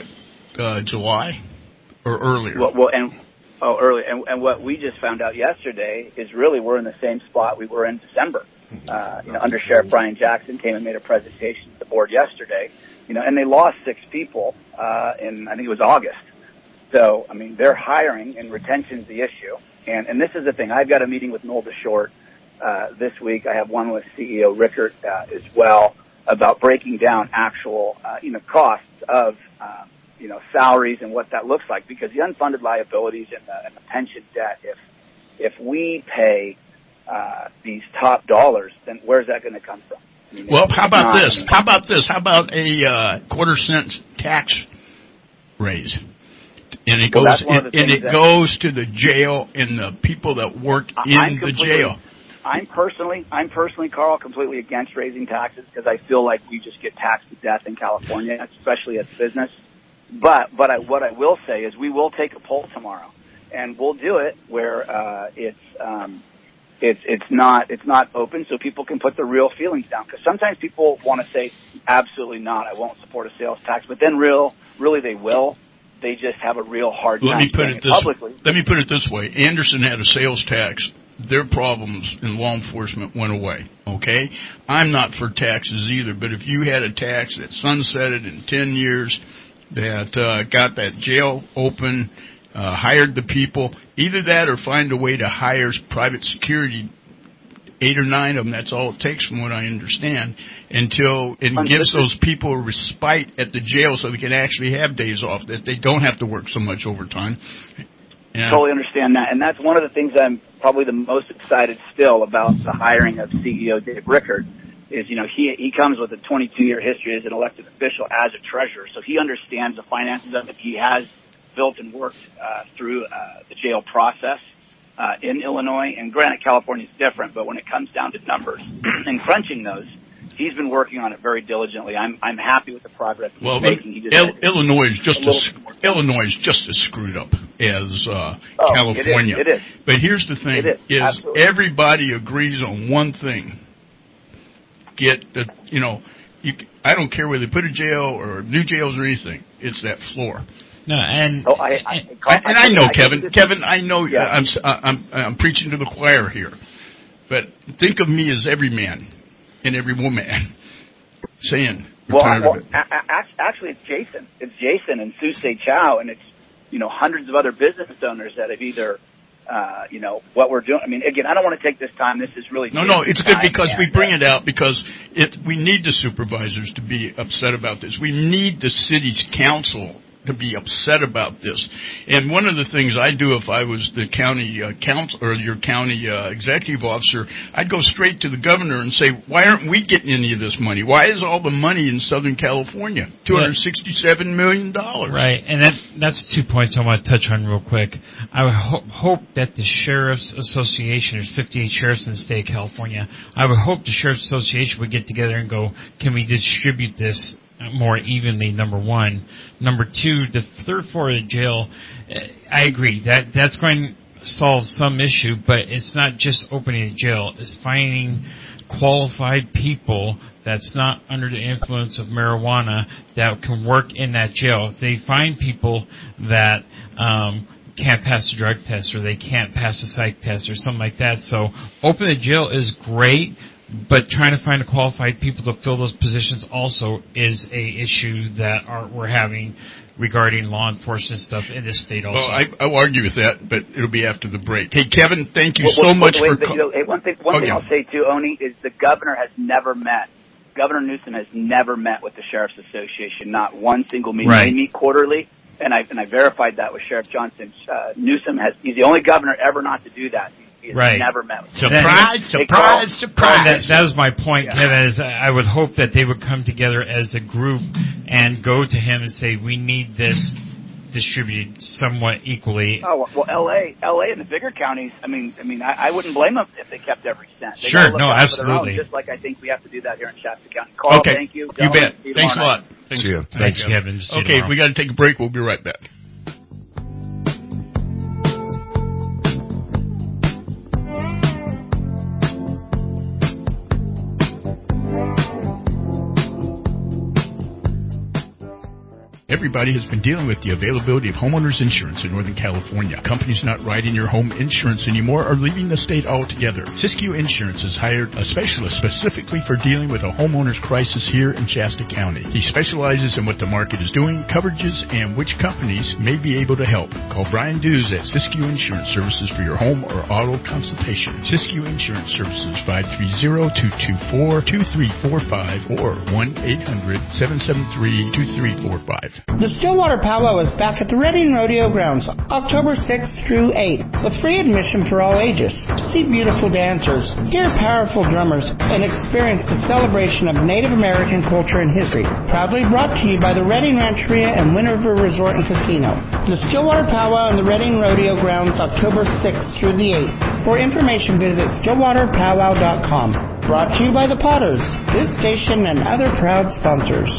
July or earlier? Early. And what we just found out yesterday is really we're in the same spot we were in December. Under Sheriff Brian Jackson came and made a presentation to the board yesterday, and they lost 6 people in, I think it was August. So, I mean, they're hiring, and retention's the issue. And this is the thing. I've got a meeting with Noel DeShort this week. I have one with CEO Rickert as well about breaking down actual, costs of, salaries and what that looks like, because the unfunded liabilities and the pension debt, if we pay these top dollars, then where's that going to come from? I mean, well, how about this? How about a quarter-cent tax raise? And it goes to the jail and the people that work in the jail. I'm personally, Carl, completely against raising taxes because I feel like we just get taxed to death in California, especially as business. But what I will say is we will take a poll tomorrow, and we'll do it where it's not open, so people can put their real feelings down. Because sometimes people want to say absolutely not, I won't support a sales tax, but then really they will. They just have a real hard time saying it publicly. Let me put it this way: Anderson had a sales tax. Their problems in law enforcement went away, okay? I'm not for taxes either, but if you had a tax that sunsetted in 10 years, that got that jail open, hired the people, either that or find a way to hire private security, 8 or 9 of them, that's all it takes from what I understand, and gives those people a respite at the jail so they can actually have days off, that they don't have to work so much overtime. Yeah. Totally understand that, and that's one of the things I'm probably the most excited still about the hiring of CEO Dave Rickert. Is he comes with a 22-year history as an elected official as a treasurer, so he understands the finances of it. He has built and worked through the jail process in Illinois, and granted, California is different, but when it comes down to numbers and crunching those, he's been working on it very diligently. I'm happy with the progress he's making. He Illinois is just as screwed up as California. It is. But here's the thing: is everybody agrees on one thing. I don't care whether they put a jail or new jails or anything. It's that floor. No, and I know, Kevin. Kevin, I know. Yeah. I'm preaching to the choir here, but think of me as every man and every woman saying. Actually, it's Jason. It's Jason and Sue Se Chow, and it's hundreds of other business owners that have either. What we're doing. I mean, again, I don't want to take this time. This is really no. It's good because we bring it out because we need the supervisors to be upset about this. We need the city's council to be upset about this. And one of the things I do if I was the county council or your county executive officer, I'd go straight to the governor and say, why aren't we getting any of this money? Why is all the money in Southern California? $267 million. Right, and that's 2 points I want to touch on real quick. I would hope that the Sheriff's Association, there's 58 sheriffs in the state of California, I would hope the Sheriff's Association would get together and go, can we distribute this more evenly, number one. Number two, the third floor of the jail, I agree, that's going to solve some issue, but it's not just opening a jail, it's finding qualified people that's not under the influence of marijuana that can work in that jail. If they find people that can't pass a drug test or they can't pass a psych test or something like that. So open the jail is great, but trying to find qualified people to fill those positions also is a issue that we're having regarding law enforcement stuff in this state also. Well, I'll argue with that, but it'll be after the break. Hey, Kevin, thank you so much for... One thing I'll say, too, Oni, is the governor Governor Newsom has never met with the Sheriff's Association, not one single meeting. Right. They meet quarterly, and I verified that with Sheriff Johnson. Newsom he's the only governor ever not to do that. He has never met with them. Surprise. That was my point, Kevin, is I would hope that they would come together as a group and go to him and say, we need this distributed somewhat equally. Oh, well, L.A. and the bigger counties, I mean, I wouldn't blame them if they kept every cent. Absolutely. Just like I think we have to do that here in Shasta County. Carl, thank you. You bet. Thanks a lot. See you. Thanks, Kevin. Okay, we got to take a break. We'll be right back. Everybody has been dealing with the availability of homeowners insurance in Northern California. Companies not writing your home insurance anymore are leaving the state altogether. Siskiyou Insurance has hired a specialist specifically for dealing with a homeowner's crisis here in Shasta County. He specializes in what the market is doing, coverages, and which companies may be able to help. Call Brian Dews at Siskiyou Insurance Services for your home or auto consultation. Siskiyou Insurance Services, 530-224-2345 or 1-800-773-2345. The Stillwater Powwow is back at the Redding Rodeo Grounds, October 6th through 8th, with free admission for all ages. See beautiful dancers, hear powerful drummers, and experience the celebration of Native American culture and history. Proudly brought to you by the Redding Rancheria and Wind River Resort and Casino. The Stillwater Powwow and the Redding Rodeo Grounds, October 6th through the 8th. For information, visit stillwaterpowwow.com. Brought to you by the Potters, this station, and other proud sponsors.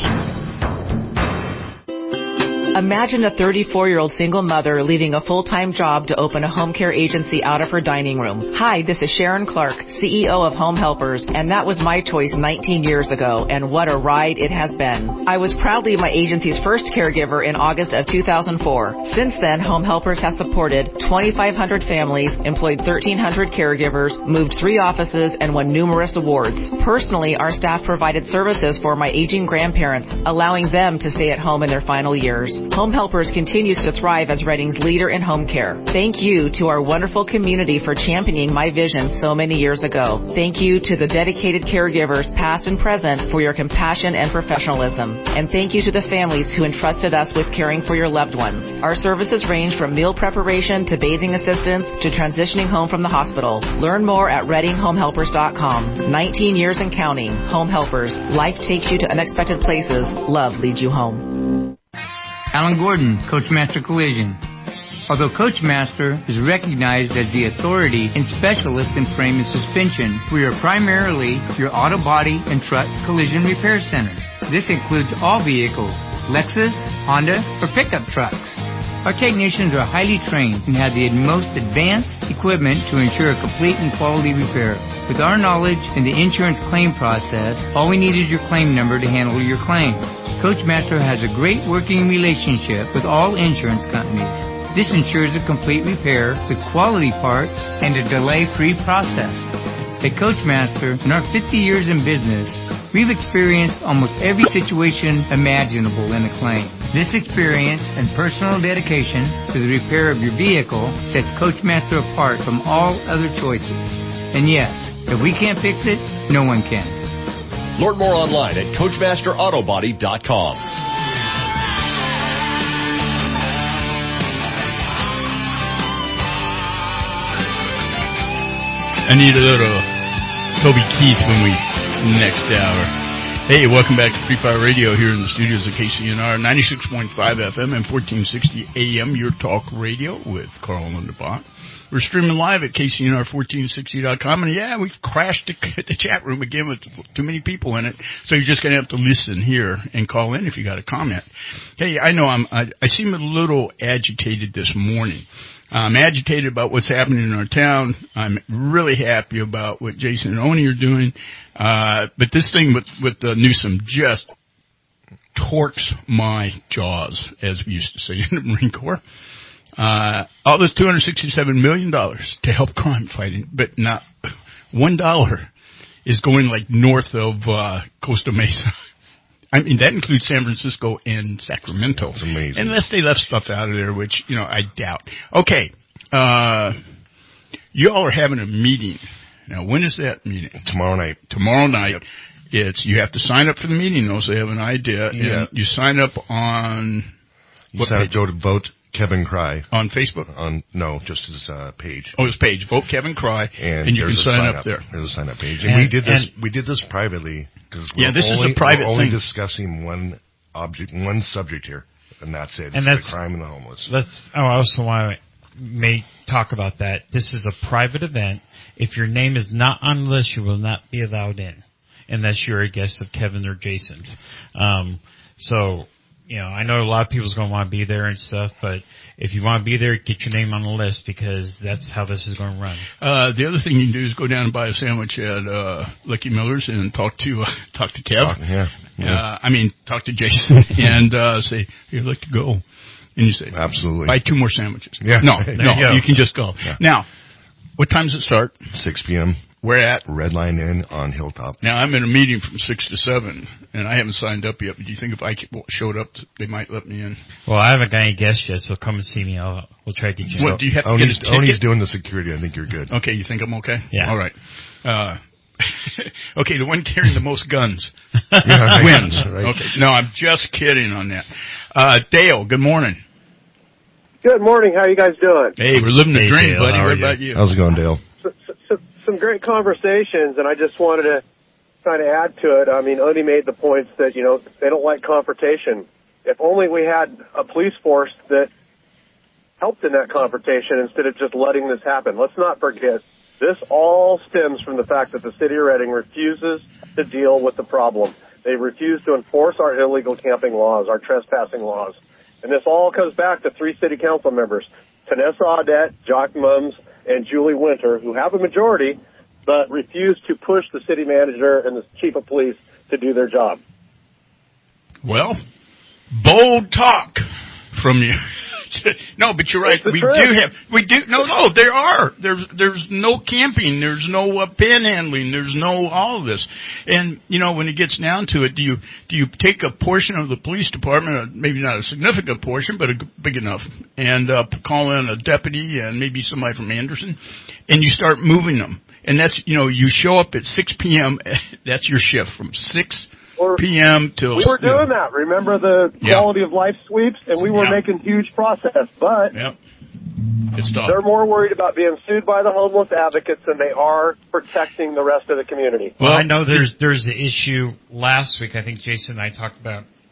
Imagine a 34-year-old single mother leaving a full-time job to open a home care agency out of her dining room. Hi, this is Sharon Clark, CEO of Home Helpers, and that was my choice 19 years ago, and what a ride it has been. I was proudly my agency's first caregiver in August of 2004. Since then, Home Helpers has supported 2,500 families, employed 1,300 caregivers, moved 3 offices, and won numerous awards. Personally, our staff provided services for my aging grandparents, allowing them to stay at home in their final years. Home Helpers continues to thrive as Redding's leader in home care. Thank you to our wonderful community for championing my vision so many years ago. Thank you to the dedicated caregivers, past and present, for your compassion and professionalism. And thank you to the families who entrusted us with caring for your loved ones. Our services range from meal preparation to bathing assistance to transitioning home from the hospital. Learn more at ReddingHomeHelpers.com. 19 years and counting. Home Helpers. Life takes you to unexpected places. Love leads you home. Alan Gordon, Coachmaster Collision. Although Coachmaster is recognized as the authority and specialist in frame and suspension, we are primarily your auto body and truck collision repair center. This includes all vehicles, Lexus, Honda, or pickup trucks. Our technicians are highly trained and have the most advanced equipment to ensure a complete and quality repair. With our knowledge in the insurance claim process, all we need is your claim number to handle your claim. Coachmaster has a great working relationship with all insurance companies. This ensures a complete repair with quality parts and a delay-free process. At Coachmaster, in our 50 years in business, we've experienced almost every situation imaginable in a claim. This experience and personal dedication to the repair of your vehicle sets Coachmaster apart from all other choices. And yes, if we can't fix it, no one can. Learn more online at CoachmasterAutobody.com. I need a little Toby Keith when we next hour. Hey, welcome back to Free Fire Radio here in the studios of KCNR, 96.5 FM and 1460 AM, your talk radio with Carl Underbach. We're streaming live at KCNR1460.com, and yeah, we've crashed the chat room again with too many people in it, so you're just going to have to listen here and call in if you got a comment. Hey, I know I seem a little agitated this morning. I'm agitated about what's happening in our town. I'm really happy about what Jason and Oni are doing. But this thing with Newsom just torques my jaws, as we used to say in the Marine Corps. All this $267 million to help crime fighting, but not $1 is going like north of Costa Mesa. I mean, that includes San Francisco and Sacramento. It's amazing. Unless they left stuff out of there, which, I doubt. Okay. You all are having a meeting. Now, when is that meeting? Tomorrow night. Tomorrow night. Yep. You have to sign up for the meeting, though, so they have an idea. Yeah. And you sign up on... Go to Vote Kevin Cry. On Facebook? No, just his page. Oh, his page. Vote Kevin Cry. And you can sign up there. There's a sign up page. And we did this privately. This is a private thing. We're only discussing one subject here, and that's it. It's the crime and the homeless. I also want to talk about that. This is a private event. If your name is not on the list, you will not be allowed in, unless you're a guest of Kevin or Jason's. I know a lot of people's going to want to be there and stuff, but if you want to be there, get your name on the list because that's how this is going to run. The other thing you can do is go down and buy a sandwich at Lucky Miller's and talk to Kev. Talk to Jason and say, "Hey, I'd like to go." And you say, "Absolutely, buy 2 more sandwiches." Yeah. No, you can just go. Yeah. Now, what time does it start? 6 p.m. Where at? Red Line Inn on Hilltop. Now, I'm in a meeting from 6 to 7, and I haven't signed up yet. But do you think if I showed up, they might let me in? Well, I haven't got any guests yet, so come and see me. We'll try to get you. What, do you have to get a ticket? Only's doing the security. I think you're good. Okay, you think I'm okay? Yeah. All right. Okay, the one carrying the most guns wins. Right. Okay, no, I'm just kidding on that. Dale, good morning. Good morning. How you guys doing? Hey, we're living the dream, Dale, buddy. What about you? How's it going, Dale? Some great conversations, and I just wanted to kind of add to it. I mean, Oni made the points that, they don't like confrontation. If only we had a police force that helped in that confrontation instead of just letting this happen. Let's not forget, this all stems from the fact that the city of Reading refuses to deal with the problem. They refuse to enforce our illegal camping laws, our trespassing laws. And this all comes back to 3 city council members, Vanessa Audette, Jock Mums, and Julie Winter, who have a majority, but refuse to push the city manager and the chief of police to do their job. Well, bold talk from you. No, but you're right. There are. There's no camping. There's no panhandling. There's no all of this. And, when it gets down to it, do you take a portion of the police department, maybe not a significant portion, but big enough, and call in a deputy and maybe somebody from Anderson, and you start moving them. And that's, you show up at 6 p.m., that's your shift from 6 p.m. till... We were doing that. Remember the quality of life sweeps? And we were making huge process. But they're more worried about being sued by the homeless advocates than they are protecting the rest of the community. Well, I know there's an issue last week. I think Jason and I talked about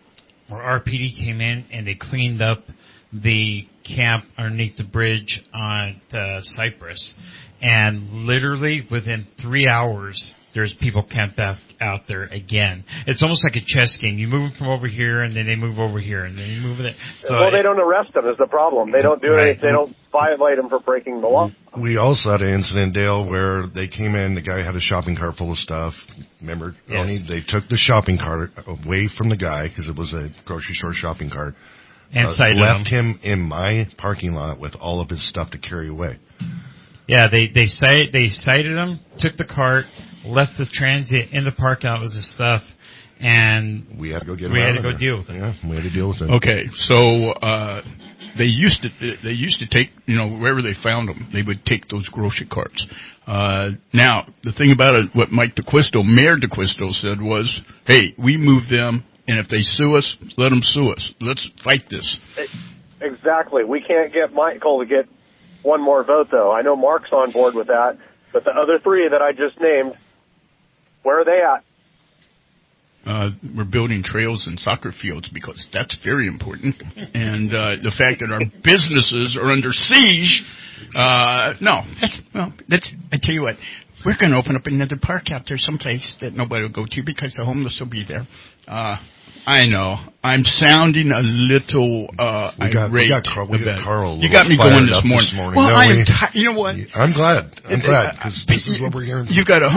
where RPD came in and they cleaned up the camp underneath the bridge on Cypress, and literally within 3 hours, there's people camped out there again. It's almost like a chess game. You move from over here, and then they move over here, and then you move there. So they don't arrest them is the problem. They don't do anything. They don't violate them for breaking the law. We also had an incident, Dale, where they came in. The guy had a shopping cart full of stuff. Remember, Yes. They took the shopping cart away from the guy because it was a grocery store shopping cart. And cited left him in my parking lot with all of his stuff to carry away. Yeah, they cited him, took the cart, left the transient in the parking lot with his stuff, and we had to go get him. We had to go deal with it. Yeah, we had to deal with it. Okay, so they used to take, wherever they found them, they would take those grocery carts. Now the thing about it, what Mayor DeQuisto said was, "Hey, we move them, and if they sue us, let them sue us. Let's fight this." Exactly. We can't get Michael to get one more vote, though. I know Mark's on board with that, but the other three that I just named, where are they at? We're building trails and soccer fields because that's very important. And the fact that our businesses are under siege, I tell you what, we're going to open up another park out there someplace that nobody will go to because the homeless will be there. I know. I'm sounding a little irate. We got Carl. You got me going this morning. Well, I am you know what? I'm glad because this is what we're hearing. You got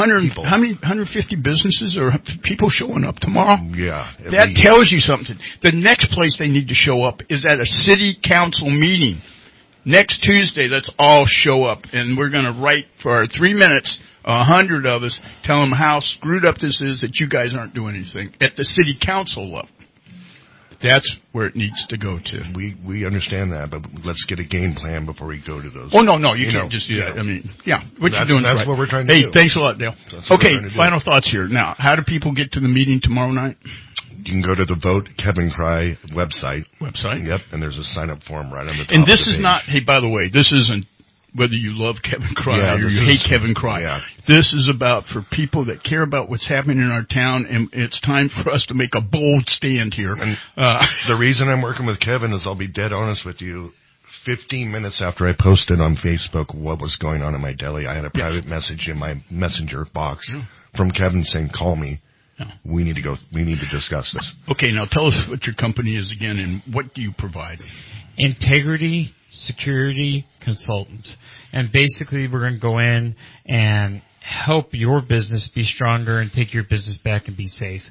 150 businesses or people showing up tomorrow? Yeah. That tells you something. The next place they need to show up is at a city council meeting. Next Tuesday, let's all show up, and we're going to write for our 3 minutes, 100 of us, tell them how screwed up this is that you guys aren't doing anything at the city council level. That's where it needs to go to. We understand that, but let's get a game plan before we go to those. Oh, no, you can't just do that. I mean, yeah, what you're doing is that's right. what we're trying to do. Hey, thanks a lot, Dale. Okay, final thoughts here. Now, how do people get to the meeting tomorrow night? You can go to the Vote Kevin Cry website. Yep, and there's a sign-up form right on the top. And this of the is page. not, hey, by the way, this isn't whether you love Kevin Cry or you hate Kevin Cry. Yeah. This is about for people that care about what's happening in our town, and it's time for us to make a bold stand here. And the reason I'm working with Kevin is, I'll be dead honest with you, 15 minutes after I posted on Facebook what was going on in my deli, I had a private message in my messenger box from Kevin saying, call me. We need to discuss this. Okay, now tell us what your company is again and what do you provide? Integrity Security Consultants. And basically we're going to go in and help your business be stronger and take your business back and be safe.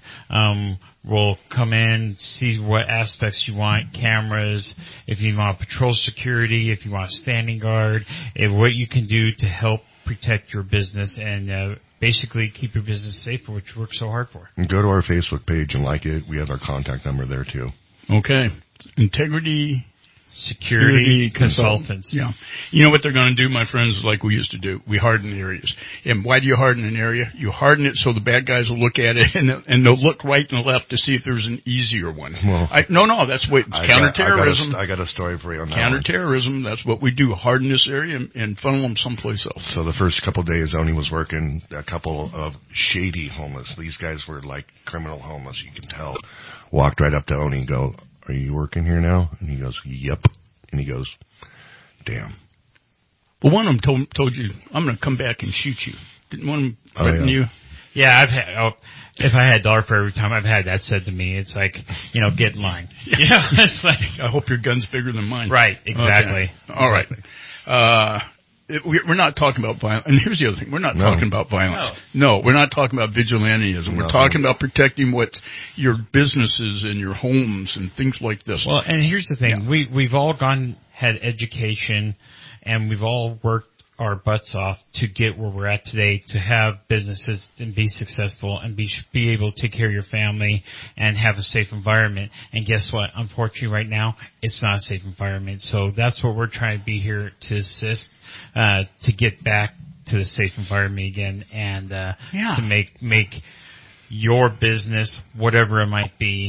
We'll come in, see what aspects you want, cameras, if you want patrol security, if you want standing guard, and what you can do to help protect your business and basically keep your business safe, for which you work so hard for. And go to our Facebook page and like it. We have our contact number there too. Okay. Integrity Security Consultants. Yeah. You know what they're going to do, my friends, like we used to do? We harden areas. And why do you harden an area? You harden it so the bad guys will look at it and they'll look right and left to see if there's an easier one. Well, that's what counterterrorism. I got a story for you on that. Counterterrorism, that's what we do. Harden this area and funnel them someplace else. So the first couple of days Oni was working, a couple of shady homeless. These guys were like criminal homeless, you can tell. Walked right up to Oni and go, are you working here now? And he goes, yep. And he goes, damn. Well, one of them told you, I'm going to come back and shoot you. Didn't one of them threaten you? Yeah, if I had $1 for every time, I've had that said to me. It's like, get in line. Yeah. It's like, I hope your gun's bigger than mine. Right, exactly. Okay. All right. We're not talking about violence. And here's the other thing. We're not talking about violence. No, we're not talking about vigilantism. We're talking about protecting what your businesses and your homes and things like this. Well, and here's the thing. Yeah. We've all had education, and we've all worked our butts off to get where we're at today, to have businesses and be successful and be able to take care of your family and have a safe environment. And guess what? Unfortunately, right now, it's not a safe environment. So that's what we're trying to be here to assist, to get back to the safe environment again and to make your business, whatever it might be,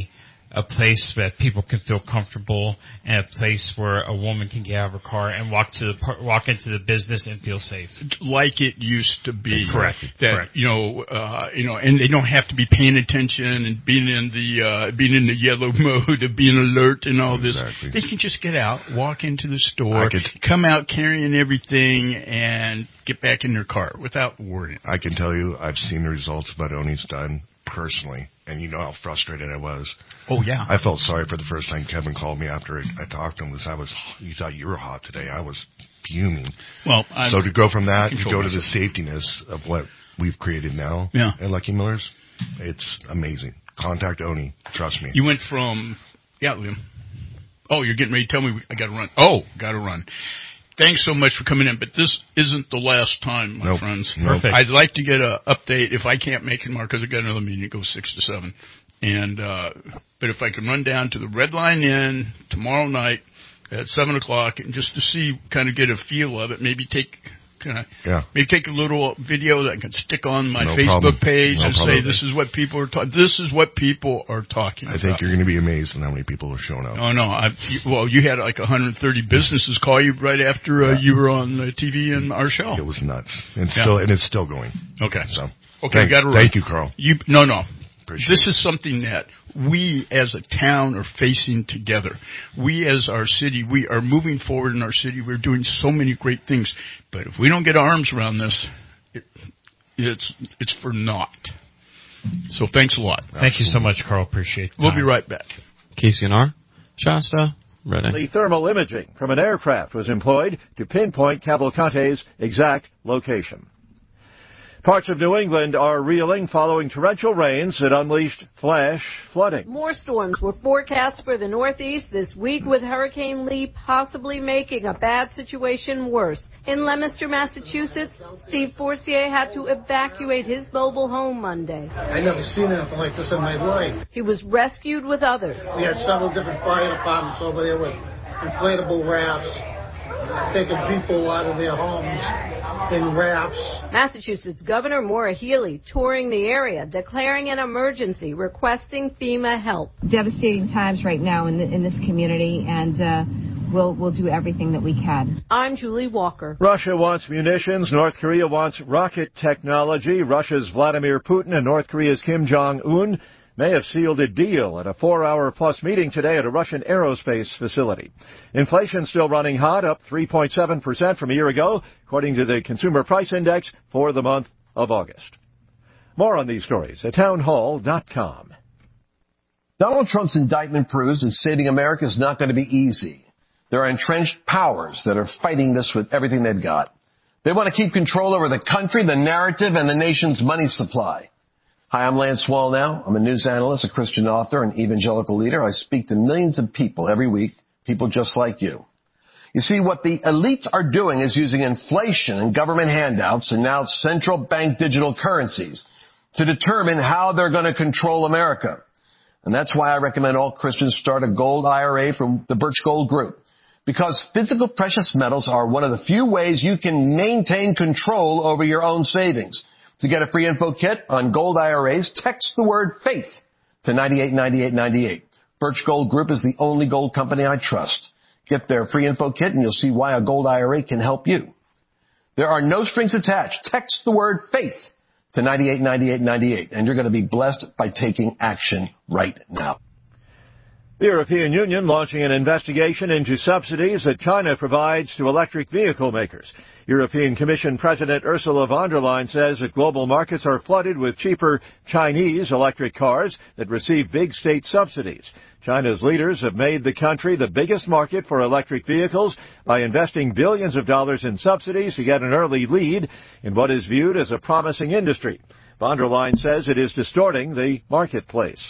a place that people can feel comfortable, and a place where a woman can get out of her car and walk into the business and feel safe, like it used to be. Correct. That Correct. And they don't have to be paying attention and being in the yellow mode of being alert and all this. Exactly. They can just get out, walk into the store, come out carrying everything, and get back in their car without worrying. I can tell you, I've seen the results of what Oni's done personally, and you know how frustrated I was. Oh, yeah. I felt sorry for the first time Kevin called me after I talked to him because you thought you were hot today. I was fuming. Well, so to go from that to go to the safetiness of what we've created now at Lucky Miller's, it's amazing. Contact Oni. Trust me. You went from, Liam. Oh, you're getting ready to tell me I got to run. Oh, got to run. Thanks so much for coming in, but this isn't the last time, my friends. Perfect. I'd like to get an update if I can't make it tomorrow because I got another meeting. It goes 6 to 7. And but if I can run down to the Red Line Inn tomorrow night at 7 o'clock and just to see, kind of get a feel of it, maybe take a little video that I can stick on my Facebook page and say this is what people are talking about. I think you're going to be amazed at how many people are showing up. Oh no! You had like 130 businesses call you right after you were on the TV and our show. It was nuts, and it's still going. Okay, so I got to run. Thank you, Carl. No. This is something that we as a town are facing together. We as our city, we are moving forward in our city. We're doing so many great things. But if we don't get our arms around this, it's for naught. So thanks a lot. Thank you so much, Carl. Appreciate it. We'll be right back. KCNR, Shasta, Reading. The thermal imaging from an aircraft was employed to pinpoint Cavalcante's exact location. Parts of New England are reeling following torrential rains that unleashed flash flooding. More storms were forecast for the Northeast this week, with Hurricane Lee possibly making a bad situation worse. In Leominster, Massachusetts, Steve Forcier had to evacuate his mobile home Monday. I never seen anything like this in my life. He was rescued with others. We had several different fire departments over there with inflatable rafts, taking people out of their homes in rafts. Massachusetts Governor Maura Healey touring the area, declaring an emergency, requesting FEMA help. Devastating times right now in this community, and we'll do everything that we can. I'm Julie Walker. Russia wants munitions. North Korea wants rocket technology. Russia's Vladimir Putin and North Korea's Kim Jong-un may have sealed a deal at a 4-hour-plus meeting today at a Russian aerospace facility. Inflation still running hot, up 3.7% from a year ago, according to the Consumer Price Index for the month of August. More on these stories at townhall.com. Donald Trump's indictment proves that saving America is not going to be easy. There are entrenched powers that are fighting this with everything they've got. They want to keep control over the country, the narrative, and the nation's money supply. Hi, I'm Lance Wallnau. I'm a news analyst, a Christian author, and evangelical leader. I speak to millions of people every week, people just like you. You see, what the elites are doing is using inflation and government handouts and now central bank digital currencies to determine how they're going to control America. And that's why I recommend all Christians start a gold IRA from the Birch Gold Group. Because physical precious metals are one of the few ways you can maintain control over your own savings. To get a free info kit on gold IRAs, text the word faith to 989898. Birch Gold Group is the only gold company I trust. Get their free info kit and you'll see why a gold IRA can help you. There are no strings attached. Text the word faith to 989898 and you're going to be blessed by taking action right now. The European Union launching an investigation into subsidies that China provides to electric vehicle makers. European Commission President Ursula von der Leyen says that global markets are flooded with cheaper Chinese electric cars that receive big state subsidies. China's leaders have made the country the biggest market for electric vehicles by investing billions of dollars in subsidies to get an early lead in what is viewed as a promising industry. Von der Leyen says it is distorting the marketplace.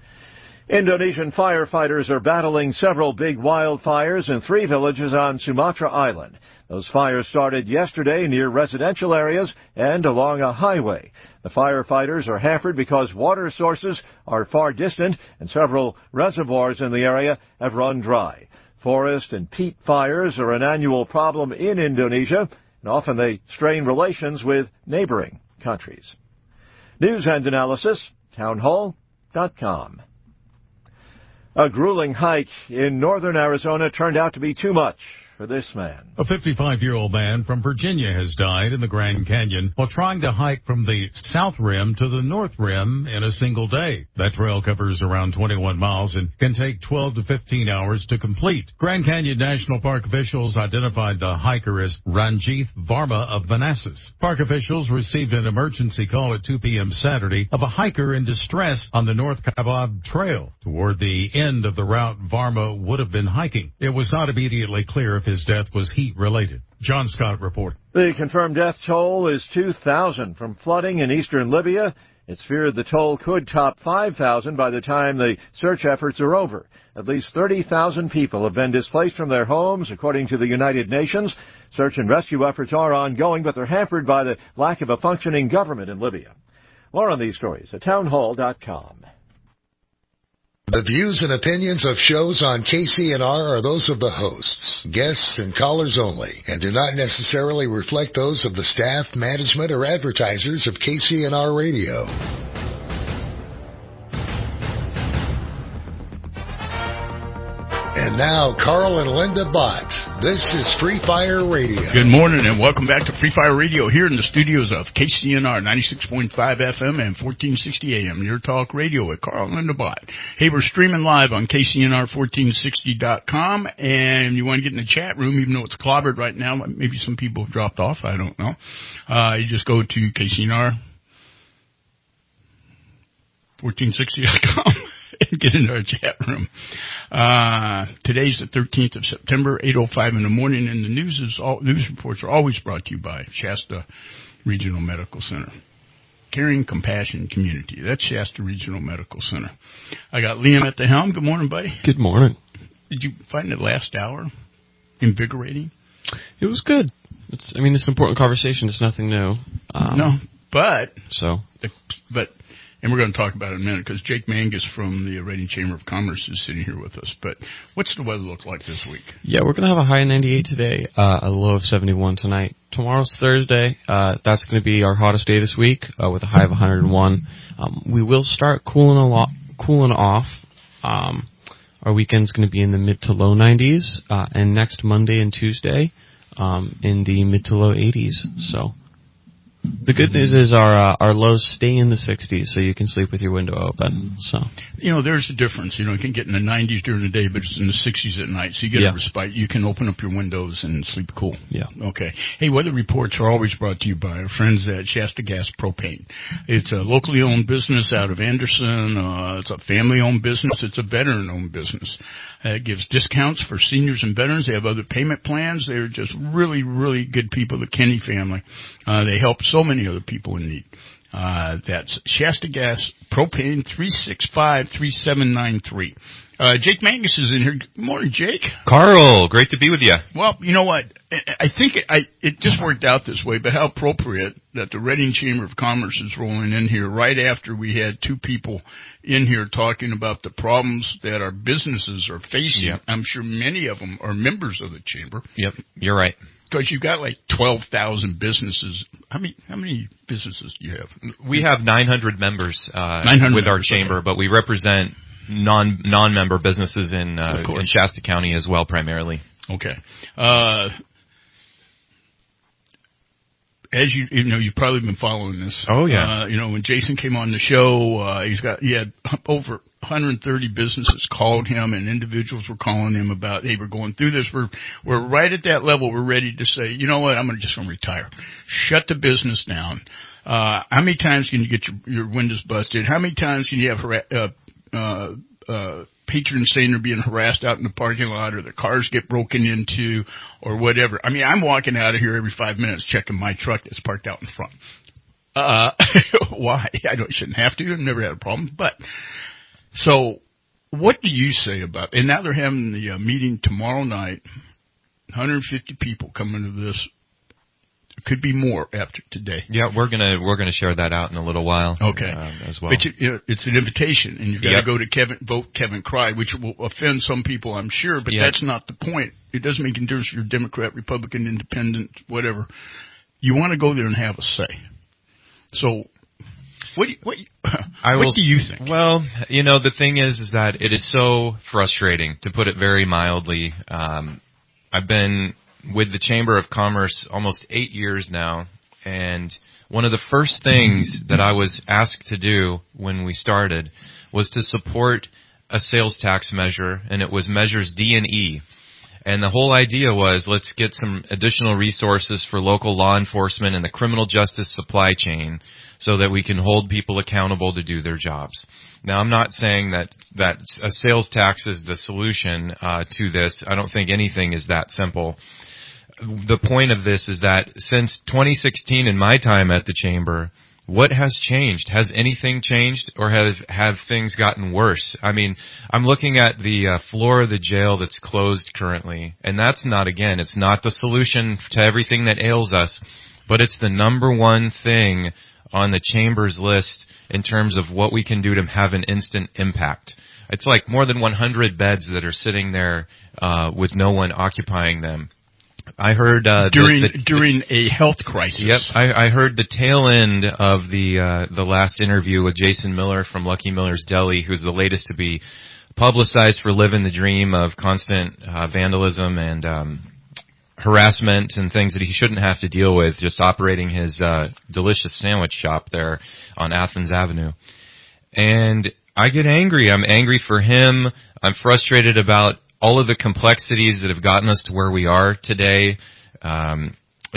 Indonesian firefighters are battling several big wildfires in 3 villages on Sumatra Island. Those fires started yesterday near residential areas and along a highway. The firefighters are hampered because water sources are far distant and several reservoirs in the area have run dry. Forest and peat fires are an annual problem in Indonesia, and often they strain relations with neighboring countries. News and analysis, townhall.com. A grueling hike in northern Arizona turned out to be too much for this man. A 55-year-old man from Virginia has died in the Grand Canyon while trying to hike from the south rim to the north rim in a single day. That trail covers around 21 miles and can take 12 to 15 hours to complete. Grand Canyon National Park officials identified the hiker as Ranjith Varma of Manassas. Park officials received an emergency call at 2 p.m. Saturday of a hiker in distress on the North Kaibab Trail. Toward the end of the route Varma would have been hiking. It was not immediately clear if his death was heat-related. John Scott reporting. The confirmed death toll is 2,000 from flooding in eastern Libya. It's feared the toll could top 5,000 by the time the search efforts are over. At least 30,000 people have been displaced from their homes, according to the United Nations. Search and rescue efforts are ongoing, but they're hampered by the lack of a functioning government in Libya. More on these stories at townhall.com. The views and opinions of shows on KCNR are those of the hosts, guests, and callers only, and do not necessarily reflect those of the staff, management, or advertisers of KCNR Radio. And now, Carl and Linda Bott. This is Free Fire Radio. Good morning and welcome back to Free Fire Radio here in the studios of KCNR 96.5 FM and 1460 AM. Your talk radio with Carl and Linda Bott. Hey, we're streaming live on KCNR1460.com, and you want to get in the chat room, even though it's clobbered right now. Maybe some people have dropped off. I don't know. You just go to KCNR1460.com. and get into our chat room. Today's the 13th of September, 8:05 in the morning, and the news reports are always brought to you by Shasta Regional Medical Center. Caring, compassion, community. That's Shasta Regional Medical Center. I got Liam at the helm. Good morning, buddy. Good morning. Did you find the last hour invigorating? It was good. It's an important conversation. It's nothing new. And we're going to talk about it in a minute because Jake Mangus from the Reading Chamber of Commerce is sitting here with us. But what's the weather look like this week? Yeah, we're going to have a high of 98 today, a low of 71 tonight. Tomorrow's Thursday. That's going to be our hottest day this week with a high of 101. We will start cooling off. Our weekend's going to be in the mid to low 90s, and next Monday and Tuesday in the mid to low 80s. So the good news is our lows stay in the 60s, so you can sleep with your window open. So there's a difference. You can get in the 90s during the day, but it's in the 60s at night, so you get a respite. You can open up your windows and sleep cool. Yeah. Okay. Hey, weather reports are always brought to you by our friends at Shasta Gas Propane. It's a locally owned business out of Anderson. It's a family-owned business. It's a veteran-owned business. It gives discounts for seniors and veterans. They have other payment plans. They're just really, really good people, the Kenny family. They help so many other people in need. That's Shasta Gas Propane 365-3793. Jake Mangus is in here. Good morning, Jake. Carl, great to be with you. Well, you know what? I think it just worked out this way, but how appropriate that the Reading Chamber of Commerce is rolling in here right after we had two people in here talking about the problems that our businesses are facing. Yep. I'm sure many of them are members of the chamber. Yep, you're right. Because you've got like 12,000 businesses. How many businesses do you have? We have 900 members 900 with our members, chamber, okay. But we represent non-member businesses in Shasta County as well, primarily. Okay. As you've probably been following this. Oh yeah. When Jason came on the show, he had over 130 businesses called him, and individuals were calling him about, hey, we're going through this. We're right at that level. We're ready to say, you know what? I'm just going to retire. Shut the business down. How many times can you get your windows busted? How many times can you have patrons saying they're being harassed out in the parking lot, or the cars get broken into, or whatever? I'm walking out of here every 5 minutes checking my truck that's parked out in front. Why? I shouldn't have to. I've never had a problem. But so what do you say about? And now they're having the meeting tomorrow night. 150 people coming to this. Could be more after today. Yeah, we're gonna share that out in a little while. Okay, as well. But it's an invitation, and you've got to go to vote Kevin Cry, which will offend some people, I'm sure. But that's not the point. It doesn't make any difference if you're Democrat, Republican, Independent, whatever. You want to go there and have a say. So What do you think? Well, the thing is that it is so frustrating, to put it very mildly. I've been with the Chamber of Commerce almost 8 years now, and one of the first things that I was asked to do when we started was to support a sales tax measure, and it was measures D and E. And the whole idea was, let's get some additional resources for local law enforcement and the criminal justice supply chain so that we can hold people accountable to do their jobs. Now, I'm not saying that a sales tax is the solution to this. I don't think anything is that simple. The point of this is that since 2016, in my time at the Chamber, what has changed? Has anything changed, or have things gotten worse? I mean, I'm looking at the floor of the jail that's closed currently, and that's it's not the solution to everything that ails us, but it's the number one thing on the Chamber's list in terms of what we can do to have an instant impact. It's like more than 100 beds that are sitting there with no one occupying them. I heard during a health crisis. Yep, I heard the tail end of the last interview with Jason Miller from Lucky Miller's Deli, who's the latest to be publicized for living the dream of constant vandalism and harassment and things that he shouldn't have to deal with, just operating his delicious sandwich shop there on Athens Avenue. And I get angry. I'm angry for him. I'm frustrated about all of the complexities that have gotten us to where we are today. And,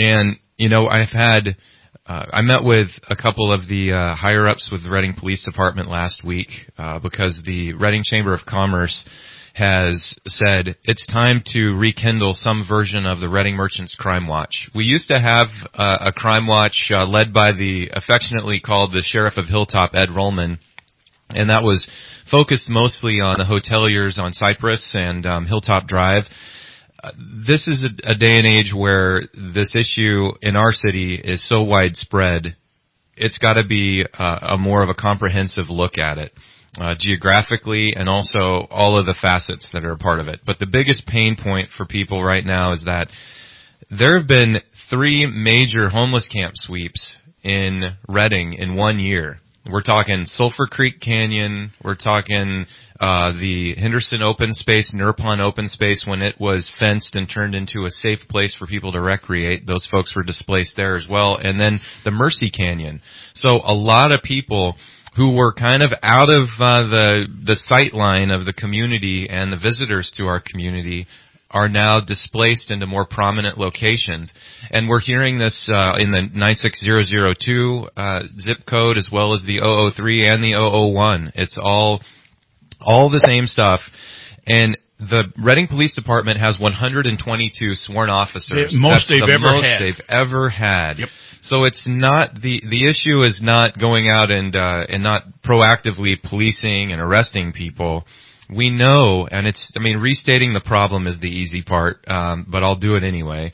I met with a couple of the higher-ups with the Reading Police Department last week because the Reading Chamber of Commerce has said it's time to rekindle some version of the Reading Merchants Crime Watch. We used to have a crime watch led by the affectionately called the Sheriff of Hilltop, Ed Rollman, and that was focused mostly on the hoteliers on Cypress and Hilltop Drive. This is a day and age where this issue in our city is so widespread, it's got to be a more of a comprehensive look at it, geographically and also all of the facets that are a part of it. But the biggest pain point for people right now is that there have been 3 major homeless camp sweeps in Reading in 1 year. We're talking Sulphur Creek Canyon. We're talking the Henderson open space, Nurpon open space, when it was fenced and turned into a safe place for people to recreate. Those folks were displaced there as well. And then the Mercy Canyon. So a lot of people who were kind of out of the sight line of the community and the visitors to our community are now displaced into more prominent locations. And we're hearing this in the 96002 zip code as well as the 003 and the 001. It's all the same stuff. And the Reading Police Department has 122 sworn officers. Most they've ever had. Yep. So it's not the issue is not going out and not proactively policing and arresting people. We know, and restating the problem is the easy part, but I'll do it anyway.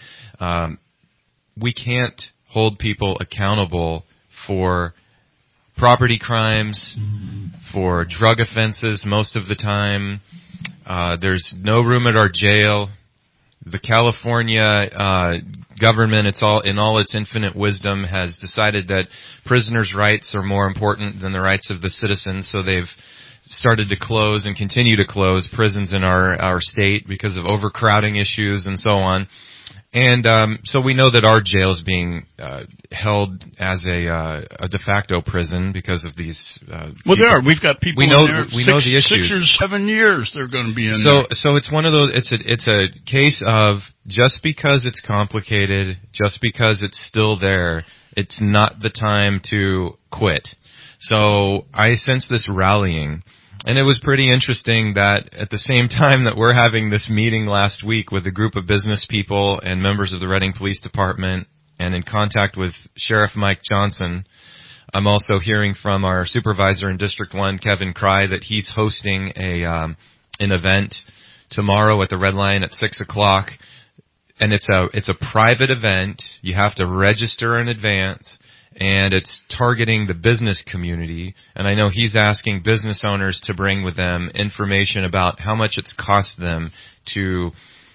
We can't hold people accountable for property crimes, for drug offenses most of the time. There's no room at our jail. The California government, it's all in all its infinite wisdom, has decided that prisoners' rights are more important than the rights of the citizens, so they've started to close and continue to close prisons in our state because of overcrowding issues and so on. And so we know that our jail is being held as a de facto prison because of these. They are. We've got people. We know the issues. 6 or 7 years they're going to be in there. So it's one of those. It's a case of just because it's complicated, just because it's still there, it's not the time to quit. So I sense this rallying. And it was pretty interesting that at the same time that we're having this meeting last week with a group of business people and members of the Reading Police Department and in contact with Sheriff Mike Johnson, I'm also hearing from our supervisor in District 1, Kevin Cry, that he's hosting an event tomorrow at the Red Lion at 6 o'clock. And it's a private event. You have to register in advance. And it's targeting the business community. And I know he's asking business owners to bring with them information about how much it's cost them to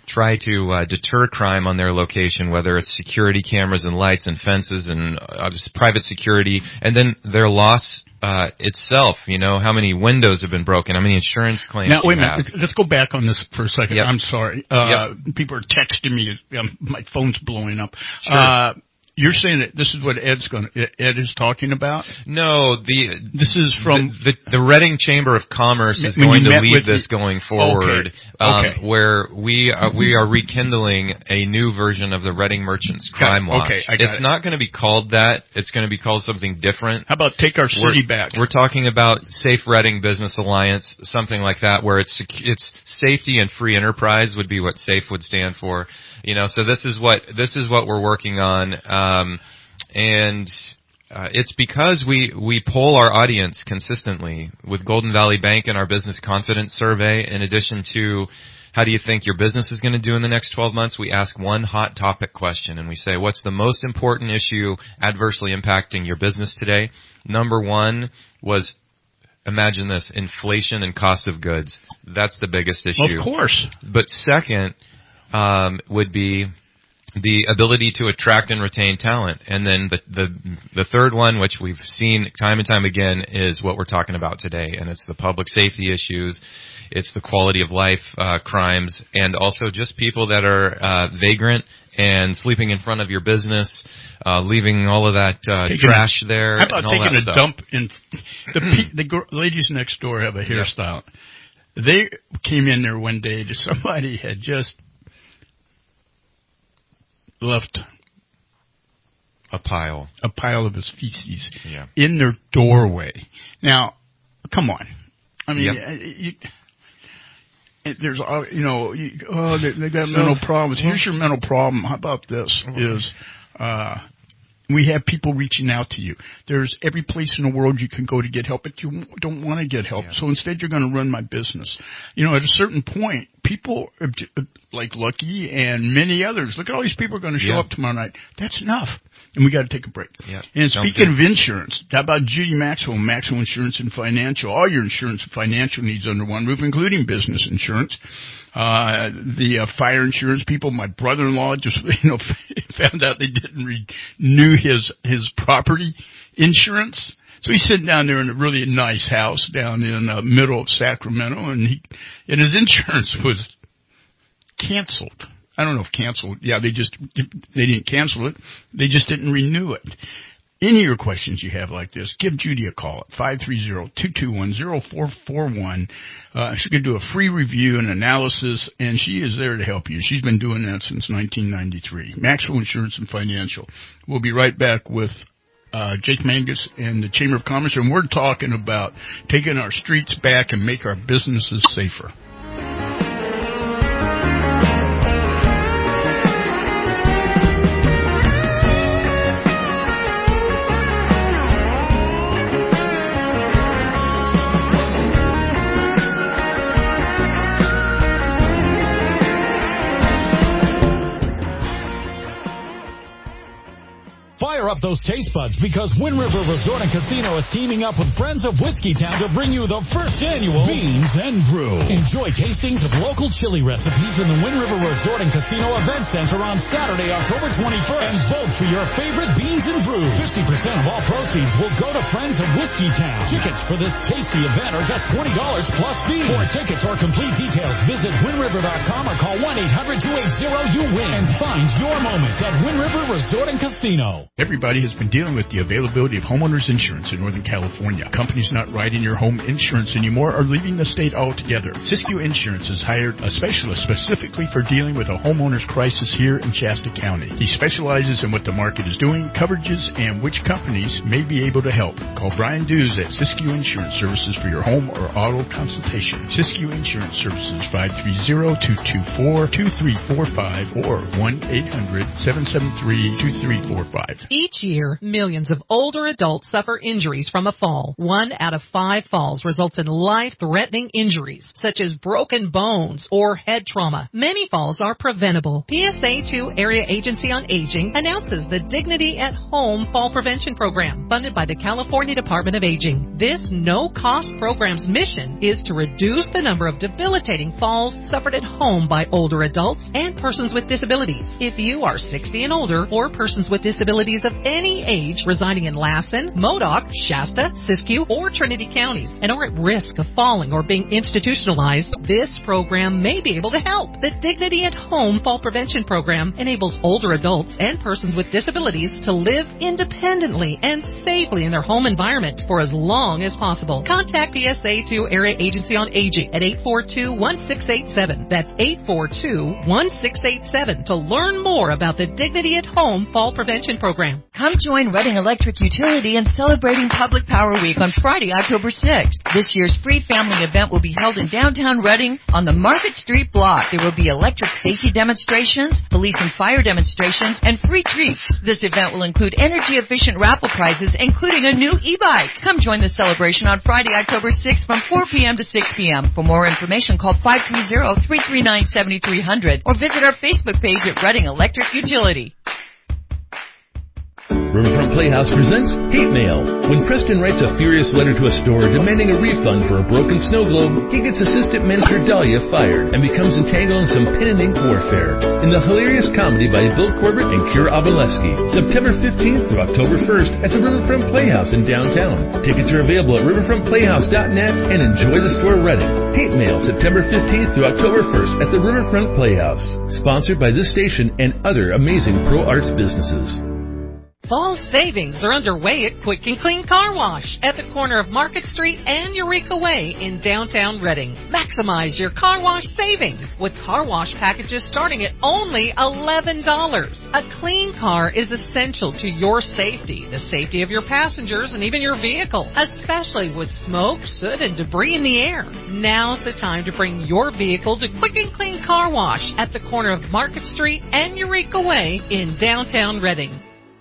try to deter crime on their location, whether it's security cameras and lights and fences and private security, and then their loss itself, how many windows have been broken, how many insurance claims now, wait you a have. minute. Let's go back on this for a second. Yep. I'm sorry. People are texting me. My phone's blowing up. Sure. You're saying that this is what Ed is talking about? No, this is from the Reading Chamber of Commerce is going to lead this going forward, where we are rekindling a new version of the Reading Merchants Crime Watch. It's not going to be called that. It's going to be called something different. How about Take Our City Back? We're talking about Safe Reading Business Alliance, something like that, where it's safety and free enterprise would be what SAFE would stand for. So this is what we're working on. And it's because we poll our audience consistently with Golden Valley Bank and our business confidence survey. In addition to how do you think your business is going to do in the next 12 months, we ask one hot topic question and we say, what's the most important issue adversely impacting your business today? Number one was, imagine this, inflation and cost of goods. That's the biggest issue. Of course. But second would be the ability to attract and retain talent. And then the third one, which we've seen time and time again, is what we're talking about today. And it's the public safety issues. It's the quality of life crimes, and also just people that are vagrant and sleeping in front of your business, leaving all of that trash there. How about and all taking that a stuff. dump in the ladies next door have a hairstyle. They came in there one day to somebody had just left a pile of his feces in their doorway. Now, come on. I mean, there's they got mental problems. Here's your mental problem. How about this? Is we have people reaching out to you. There's every place in the world you can go to get help, but you don't want to get help. So instead, you're going to run my business. At a certain point, people like Lucky and many others, look at all these people are going to show up tomorrow night. That's enough. And we got to take a break. And speaking of insurance, how about Judy Maxwell, Maxwell Insurance and Financial? All your insurance and financial needs under one roof, including business insurance. The fire insurance people, my brother-in-law just, found out they didn't renew his property insurance. So he's sitting down there in a really nice house down in the middle of Sacramento, and his insurance was canceled. I don't know if canceled. Yeah, they didn't cancel it. They just didn't renew it. Any of your questions you have like this, give Judy a call at 530-221-0441. She could do a free review and analysis, and she is there to help you. She's been doing that since 1993. Maxwell Insurance and Financial. We'll be right back with Jake Mangus and the Chamber of Commerce, and we're talking about taking our streets back and make our businesses safer. Fire up those taste buds because Wind River Resort and Casino is teaming up with Friends of Whiskeytown to bring you the first annual Beans and Brew. Enjoy tastings of local chili recipes in the Wind River Resort and Casino Event Center on Saturday, October 21st. And vote for your favorite Beans and Brew. 50% of all proceeds will go to Friends of Whiskeytown. Tickets for this tasty event are just $20 plus fees. For tickets or complete details, visit windriver.com or call 1-800-280-YOU-WIN and find your moments at Wind River Resort and Casino. Everybody has been dealing with the availability of homeowners insurance in Northern California. Companies not writing your home insurance anymore are leaving the state altogether. Siskiyou Insurance has hired a specialist specifically for dealing with a homeowner's crisis here in Shasta County. He specializes in what the market is doing, coverages, and which companies may be able to help. Call Brian Dews at Siskiyou Insurance Services for your home or auto consultation. Siskiyou Insurance Services, 530-224-2345 or 1-800-773-2345. Each year, millions of older adults suffer injuries from a fall. 1 out of 5 falls results in life-threatening injuries, such as broken bones or head trauma. Many falls are preventable. PSA 2 Area Agency on Aging announces the Dignity at Home Fall Prevention Program, funded by the California Department of Aging. This no-cost program's mission is to reduce the number of debilitating falls suffered at home by older adults, and persons with disabilities. If you are 60 and older or persons with disabilities of any age residing in Lassen, Modoc, Shasta, Siskiyou, or Trinity counties and are at risk of falling or being institutionalized, this program may be able to help. The Dignity at Home Fall Prevention Program enables older adults and persons with disabilities to live independently and safely in their home environment for as long as possible. Contact PSA2 Area Agency on Aging at 842-1687. That's 842-1687 to learn more about the Dignity at Home Fall Prevention Program. Come join Reading Electric Utility in celebrating Public Power Week on Friday, October 6th. This year's free family event will be held in downtown Reading on the Market Street block. There will be electric safety demonstrations, police and fire demonstrations, and free treats. This event will include energy-efficient raffle prizes, including a new e-bike. Come join the celebration on Friday, October 6th from 4 p.m. to 6 p.m. For more information, call 530-339-7300 or visit our Facebook page at Reading Electric Utility. Riverfront Playhouse presents Hate Mail. When Preston writes a furious letter to a store demanding a refund for a broken snow globe, he gets assistant manager Dahlia fired and becomes entangled in some pen and ink warfare. In the hilarious comedy by Bill Corbett and Kira Obolewski, September 15th through October 1st at the Riverfront Playhouse in downtown. Tickets are available at riverfrontplayhouse.net and enjoy the store Reading. Hate Mail, September 15th through October 1st at the Riverfront Playhouse. Sponsored by this station and other amazing pro arts businesses. Fall savings are underway at Quick and Clean Car Wash at the corner of Market Street and Eureka Way in downtown Reading. Maximize your car wash savings with car wash packages starting at only $11. A clean car is essential to your safety, the safety of your passengers, and even your vehicle, especially with smoke, soot, and debris in the air. Now's the time to bring your vehicle to Quick and Clean Car Wash at the corner of Market Street and Eureka Way in downtown Reading.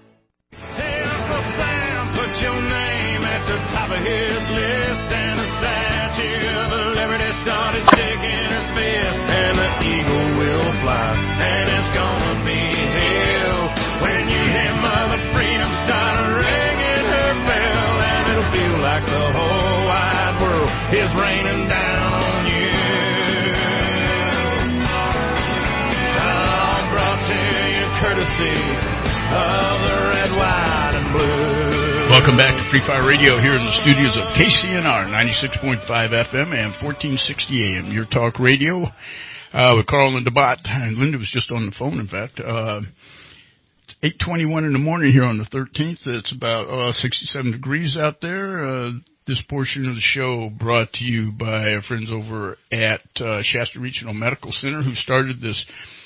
Put your name at the top of his list, and the Statue of Liberty started shaking her fist, and the eagle will fly, and it's gonna be hell when you hear Mother Freedom start ringing her bell, and it'll feel like the whole wide world is raining down on you. I'm brought to you courtesy of the red, white, and blue. Welcome back to Free Fire Radio here in the studios of KCNR 96.5 FM and 1460 AM. Your talk radio with Carl and DeBot. And Linda was just on the phone, in fact. It's 8:21 in the morning here on the 13th. It's about 67 degrees out there. This portion of the show brought to you by our friends over at Shasta Regional Medical Center, who started this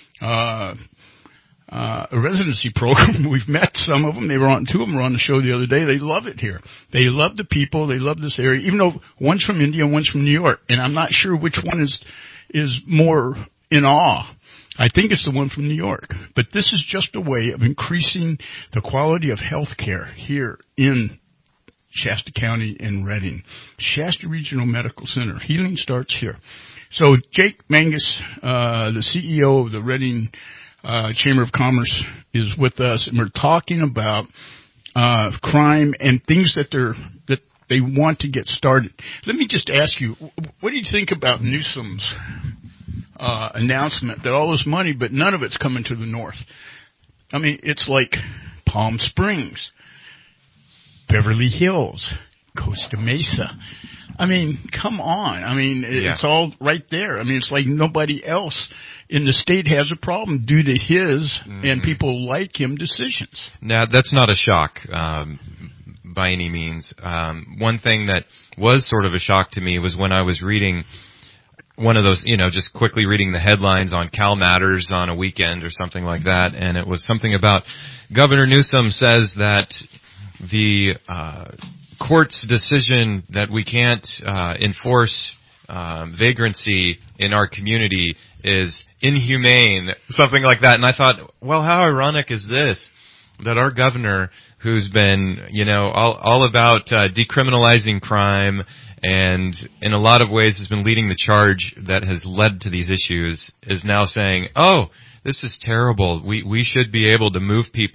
a residency program. We've met some of them. Two of them were on the show the other day. They love it here. They love the people. They love this area, even though one's from India and one's from New York. And I'm not sure which one is more in awe. I think it's the one from New York. But this is just a way of increasing the quality of health care here in Shasta County and Reading. Shasta Regional Medical Center. Healing starts here. So Jake Mangus, the CEO of the Reading Chamber of Commerce, is with us, and we're talking about crime and things that they want to get started. Let me just ask you, what do you think about Newsom's announcement that all this money, but none of it's coming to the north? I mean, it's like Palm Springs, Beverly Hills, Costa Mesa. I mean, come on. I mean, it's all right there. I mean, it's like nobody else in the state has a problem due to his and people like him decisions. Now, that's not a shock by any means. One thing that was sort of a shock to me was when I was reading one of those, just quickly reading the headlines on Cal Matters on a weekend or something like that, and it was something about Governor Newsom says that the court's decision that we can't enforce vagrancy in our community is inhumane, something like that. And I thought, well, how ironic is this, that our governor, who's been, all about decriminalizing crime and in a lot of ways has been leading the charge that has led to these issues, is now saying, oh, this is terrible. We should be able to move people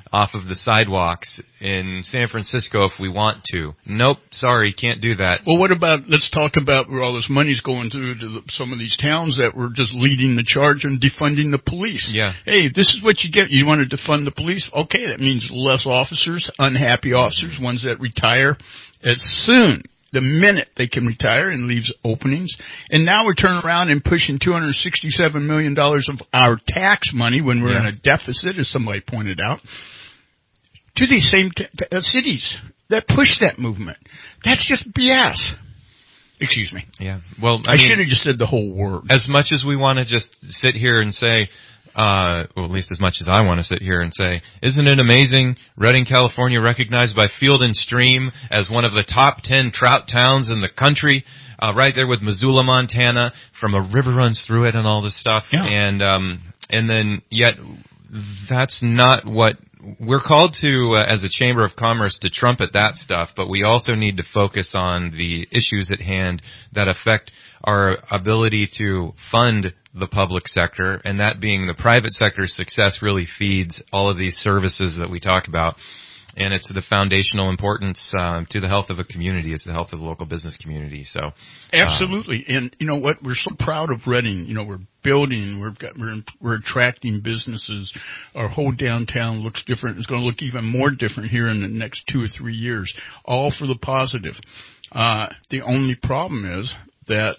off of the sidewalks in San Francisco if we want to. Nope, sorry, can't do that. Well, what about, let's talk about where all this money's going through to some of these towns that were just leading the charge and defunding the police. Yeah. Hey, this is what you get. You want to defund the police? Okay, that means less officers, unhappy officers, ones that retire as soon, the minute they can retire, and leaves openings. And now we're turning around and pushing $267 million of our tax money when we're in a deficit, as somebody pointed out, to these same cities that push that movement. That's just BS. Excuse me. Yeah. Well, I should have just said the whole word. As much as we want to just sit here and say, well, at least as much as I want to sit here and say, isn't it amazing? Redding, California, recognized by Field and Stream as one of the top 10 trout towns in the country, right there with Missoula, Montana, from a river runs through it and all this stuff. Yeah. And then yet that's not what we're called to, as a Chamber of Commerce, to trumpet that stuff, but we also need to focus on the issues at hand that affect our ability to fund the public sector, and that being the private sector's success really feeds all of these services that we talk about. And it's the foundational importance to the health of a community, is the health of the local business community. So, absolutely. And you know what? We're so proud of Redding. You know, we're building, we're attracting businesses. Our whole downtown looks different. It's going to look even more different here in the next 2 or 3 years. All for the positive. The only problem is that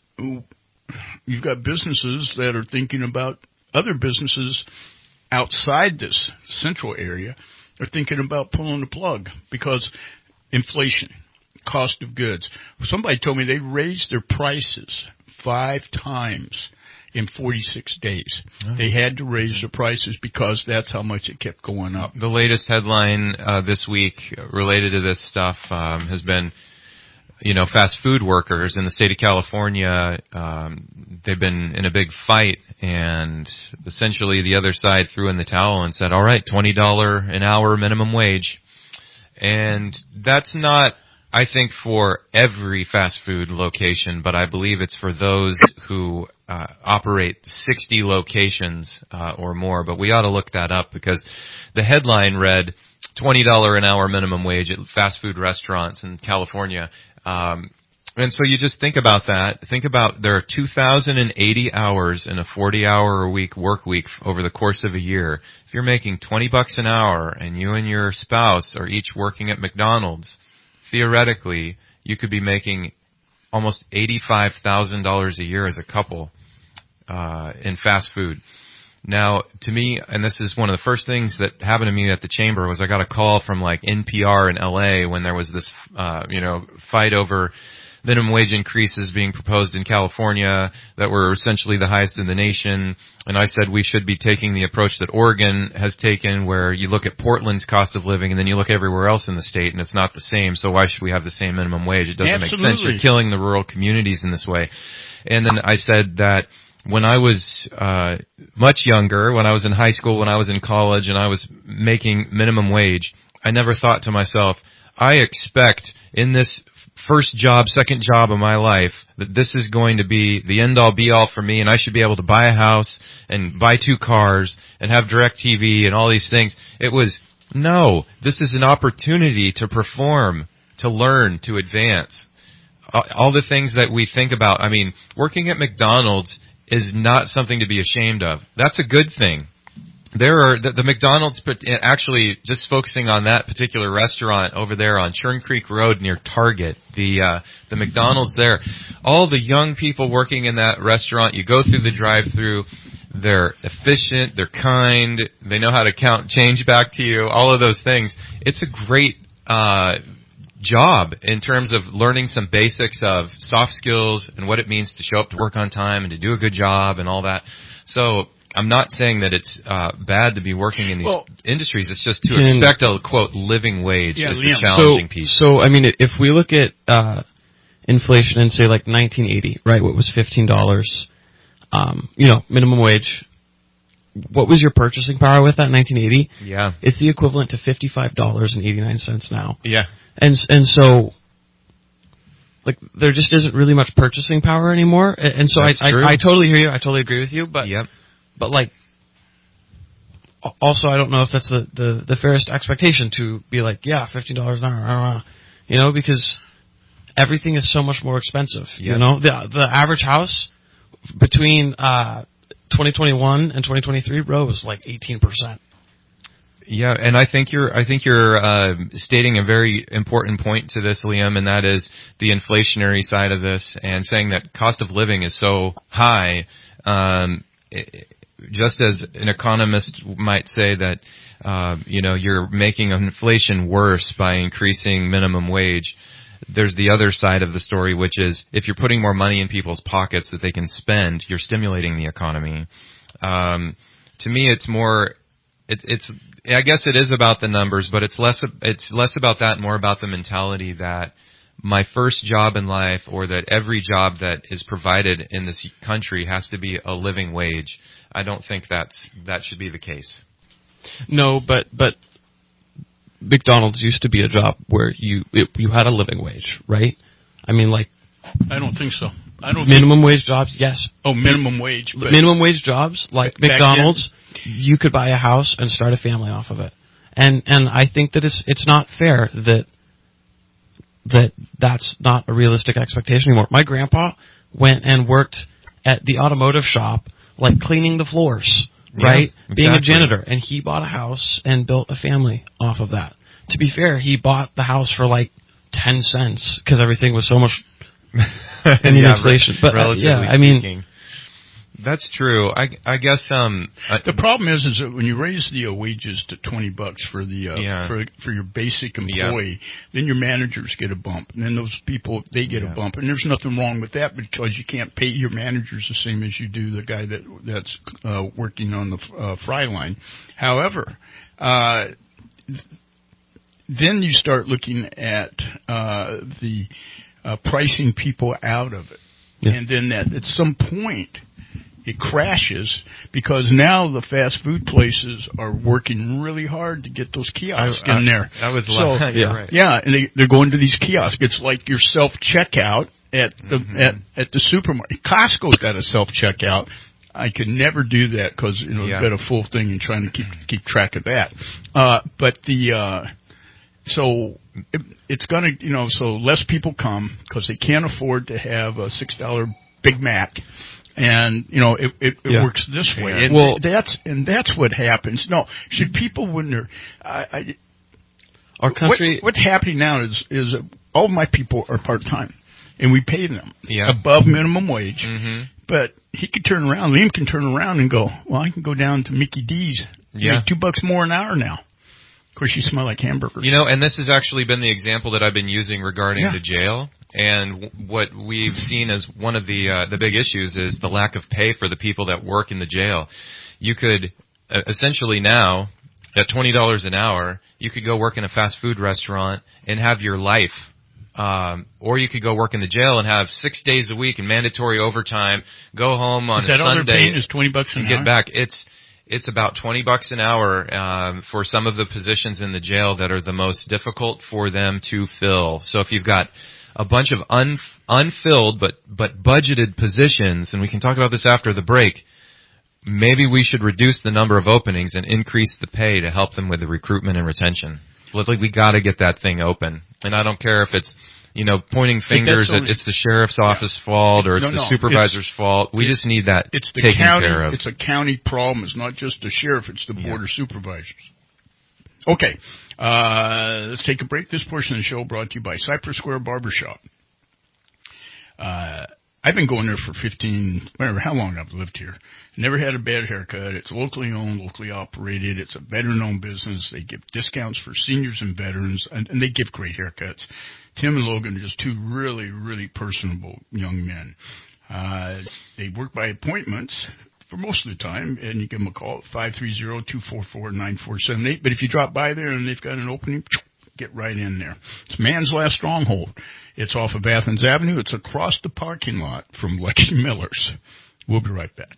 you've got businesses that are thinking about other businesses outside this central area. They're thinking about pulling the plug because inflation, cost of goods. Somebody told me they raised their prices 5 times in 46 days. Oh. They had to raise their prices because that's how much it kept going up. The latest headline this week related to this stuff has been, fast food workers in the state of California, they've been in a big fight, and essentially the other side threw in the towel and said, all right, $20 an hour minimum wage. And that's not, I think, for every fast food location, but I believe it's for those who operate 60 locations or more. But we ought to look that up, because the headline read $20 an hour minimum wage at fast food restaurants in California. And so you just think about that. Think about there are 2,080 hours in a 40-hour-a-week work week over the course of a year. If you're making $20 an hour and you and your spouse are each working at McDonald's, theoretically, you could be making almost $85,000 a year as a couple in fast food. Now, to me, and this is one of the first things that happened to me at the chamber, was I got a call from like NPR in LA when there was this, fight over minimum wage increases being proposed in California that were essentially the highest in the nation. And I said we should be taking the approach that Oregon has taken, where you look at Portland's cost of living and then you look everywhere else in the state and it's not the same. So why should we have the same minimum wage? It doesn't make sense. You're killing the rural communities in this way. And then I said that when I was much younger, when I was in high school, when I was in college, and I was making minimum wage, I never thought to myself, I expect in this first job, second job of my life, that this is going to be the end-all, be-all for me, and I should be able to buy a house and buy 2 cars and have DirecTV and all these things. It was, no, this is an opportunity to perform, to learn, to advance. All the things that we think about. I mean, working at McDonald's is not something to be ashamed of. That's a good thing. There are the McDonald's, but actually just focusing on that particular restaurant over there on Churn Creek Road near Target, the McDonald's there. All the young people working in that restaurant, you go through the drive-through, they're efficient, they're kind, they know how to count change back to you, all of those things. It's a great job in terms of learning some basics of soft skills and what it means to show up to work on time and to do a good job and all that. So I'm not saying that it's bad to be working in these industries. It's just to expect a, quote, living wage is the challenging piece. So, I mean, if we look at inflation in, say, like 1980, right, what was $15, minimum wage, what was your purchasing power with that in 1980? Yeah. It's the equivalent to $55.89 now. Yeah. And so, like, there just isn't really much purchasing power anymore. And so I totally hear you. I totally agree with you. But, yep. But, like, also, I don't know if that's the fairest expectation to be like, yeah, $15 an hour, because everything is so much more expensive. Yeah. The average house between 2021 and 2023 rose like 18%. Yeah, and I think you're stating a very important point to this, Liam, and that is the inflationary side of this, and saying that cost of living is so high. Just as an economist might say that, you're making inflation worse by increasing minimum wage. There's the other side of the story, which is if you're putting more money in people's pockets that they can spend, you're stimulating the economy. To me, it's more, I guess it is about the numbers, but it's less about that, more about the mentality that my first job in life, or that every job that is provided in this country has to be a living wage. I don't think that should be the case. No, but McDonald's used to be a job where you had a living wage, right? I mean, like, I don't think so. Minimum wage jobs, yes. Oh, minimum wage. But minimum wage jobs, like McDonald's, you could buy a house and start a family off of it. And I think that it's not fair that's not a realistic expectation anymore. My grandpa went and worked at the automotive shop, like cleaning the floors, right? Exactly. Being a janitor. And he bought a house and built a family off of that. To be fair, he bought the house for like 10 cents because everything was so much in inflation. But relatively speaking. That's true. I guess the problem is that when you raise the wages to $20 for the for your basic employee, then your managers get a bump, and then those people they get a bump, and there's nothing wrong with that because you can't pay your managers the same as you do the guy that's working on the fry line. However, then you start looking at the pricing people out of it, and then at some point it crashes because now the fast food places are working really hard to get those kiosks in there. Right. Yeah, and they're going to these kiosks. It's like your self-checkout at the supermarket. Costco's got a self-checkout. I could never do that because I've got a full thing and trying to keep track of that. So it's gonna so less people come because they can't afford to have a $6 Big Mac. And it works this way, and that's what happens. No, should people wonder? Our country. What's happening now is all of my people are part time, and we pay them above minimum wage. Mm-hmm. But Liam can turn around and go, well, I can go down to Mickey D's, make $2 more an hour now. Of course, you smell like hamburgers. And this has actually been the example that I've been using regarding the jail. And what we've seen as one of the big issues is the lack of pay for the people that work in the jail. You could essentially now, at $20 an hour, you could go work in a fast food restaurant and have your life. Or you could go work in the jail and have 6 days a week and mandatory overtime, go home on a Sunday. Is that all they're paying is $20 an hour? And get back. It's about $20 an hour for some of the positions in the jail that are the most difficult for them to fill. So if you've got a bunch of unfilled but budgeted positions, and we can talk about this after the break, maybe we should reduce the number of openings and increase the pay to help them with the recruitment and retention. We got to get that thing open. And I don't care if it's pointing fingers at it's the sheriff's office fault or it's the supervisor's fault. We just need that taken care of. It's a county problem. It's not just the sheriff. It's the board of supervisors. Okay. Let's take a break. This portion of the show brought to you by Cypress Square Barbershop. I've been going there for how long I've lived here. Never had a bad haircut. It's locally owned, locally operated. It's a veteran-owned business. They give discounts for seniors and veterans, and they give great haircuts. Tim and Logan are just two really, really personable young men. They work by appointments for most of the time, and you give them a call at 530-244-9478. But if you drop by there and they've got an opening, get right in there. It's Man's Last Stronghold. It's off of Athens Avenue. It's across the parking lot from Lucky Miller's. We'll be right back.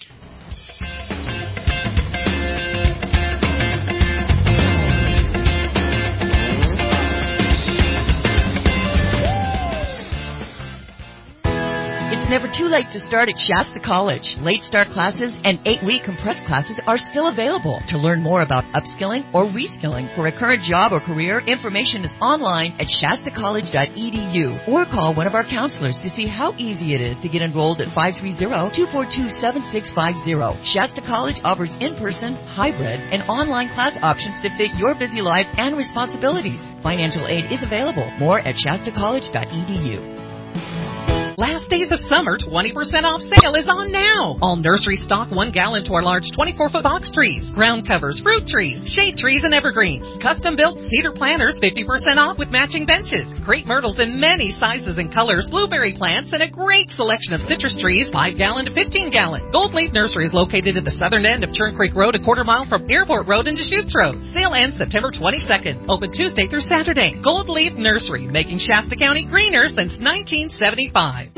It's never too late to start at Shasta College. Late start classes and 8-week compressed classes are still available. To learn more about upskilling or reskilling for a current job or career, information is online at shastacollege.edu or call one of our counselors to see how easy it is to get enrolled at 530-242-7650. Shasta College offers in-person, hybrid, and online class options to fit your busy life and responsibilities. Financial aid is available. More at shastacollege.edu. Last days of summer 20% off sale is on now. All nursery stock 1 gallon to our large 24-foot box trees, ground covers, fruit trees, shade trees, and evergreens. Custom-built cedar planters 50% off with matching benches. Crepe myrtles in many sizes and colors, blueberry plants, and a great selection of citrus trees 5 gallon to 15 gallon. Gold Leaf Nursery is located at the southern end of Churn Creek Road, a quarter mile from Airport Road and Deschutes Road. Sale ends September 22nd. Open Tuesday through Saturday. Gold Leaf Nursery, making Shasta County greener since 1975.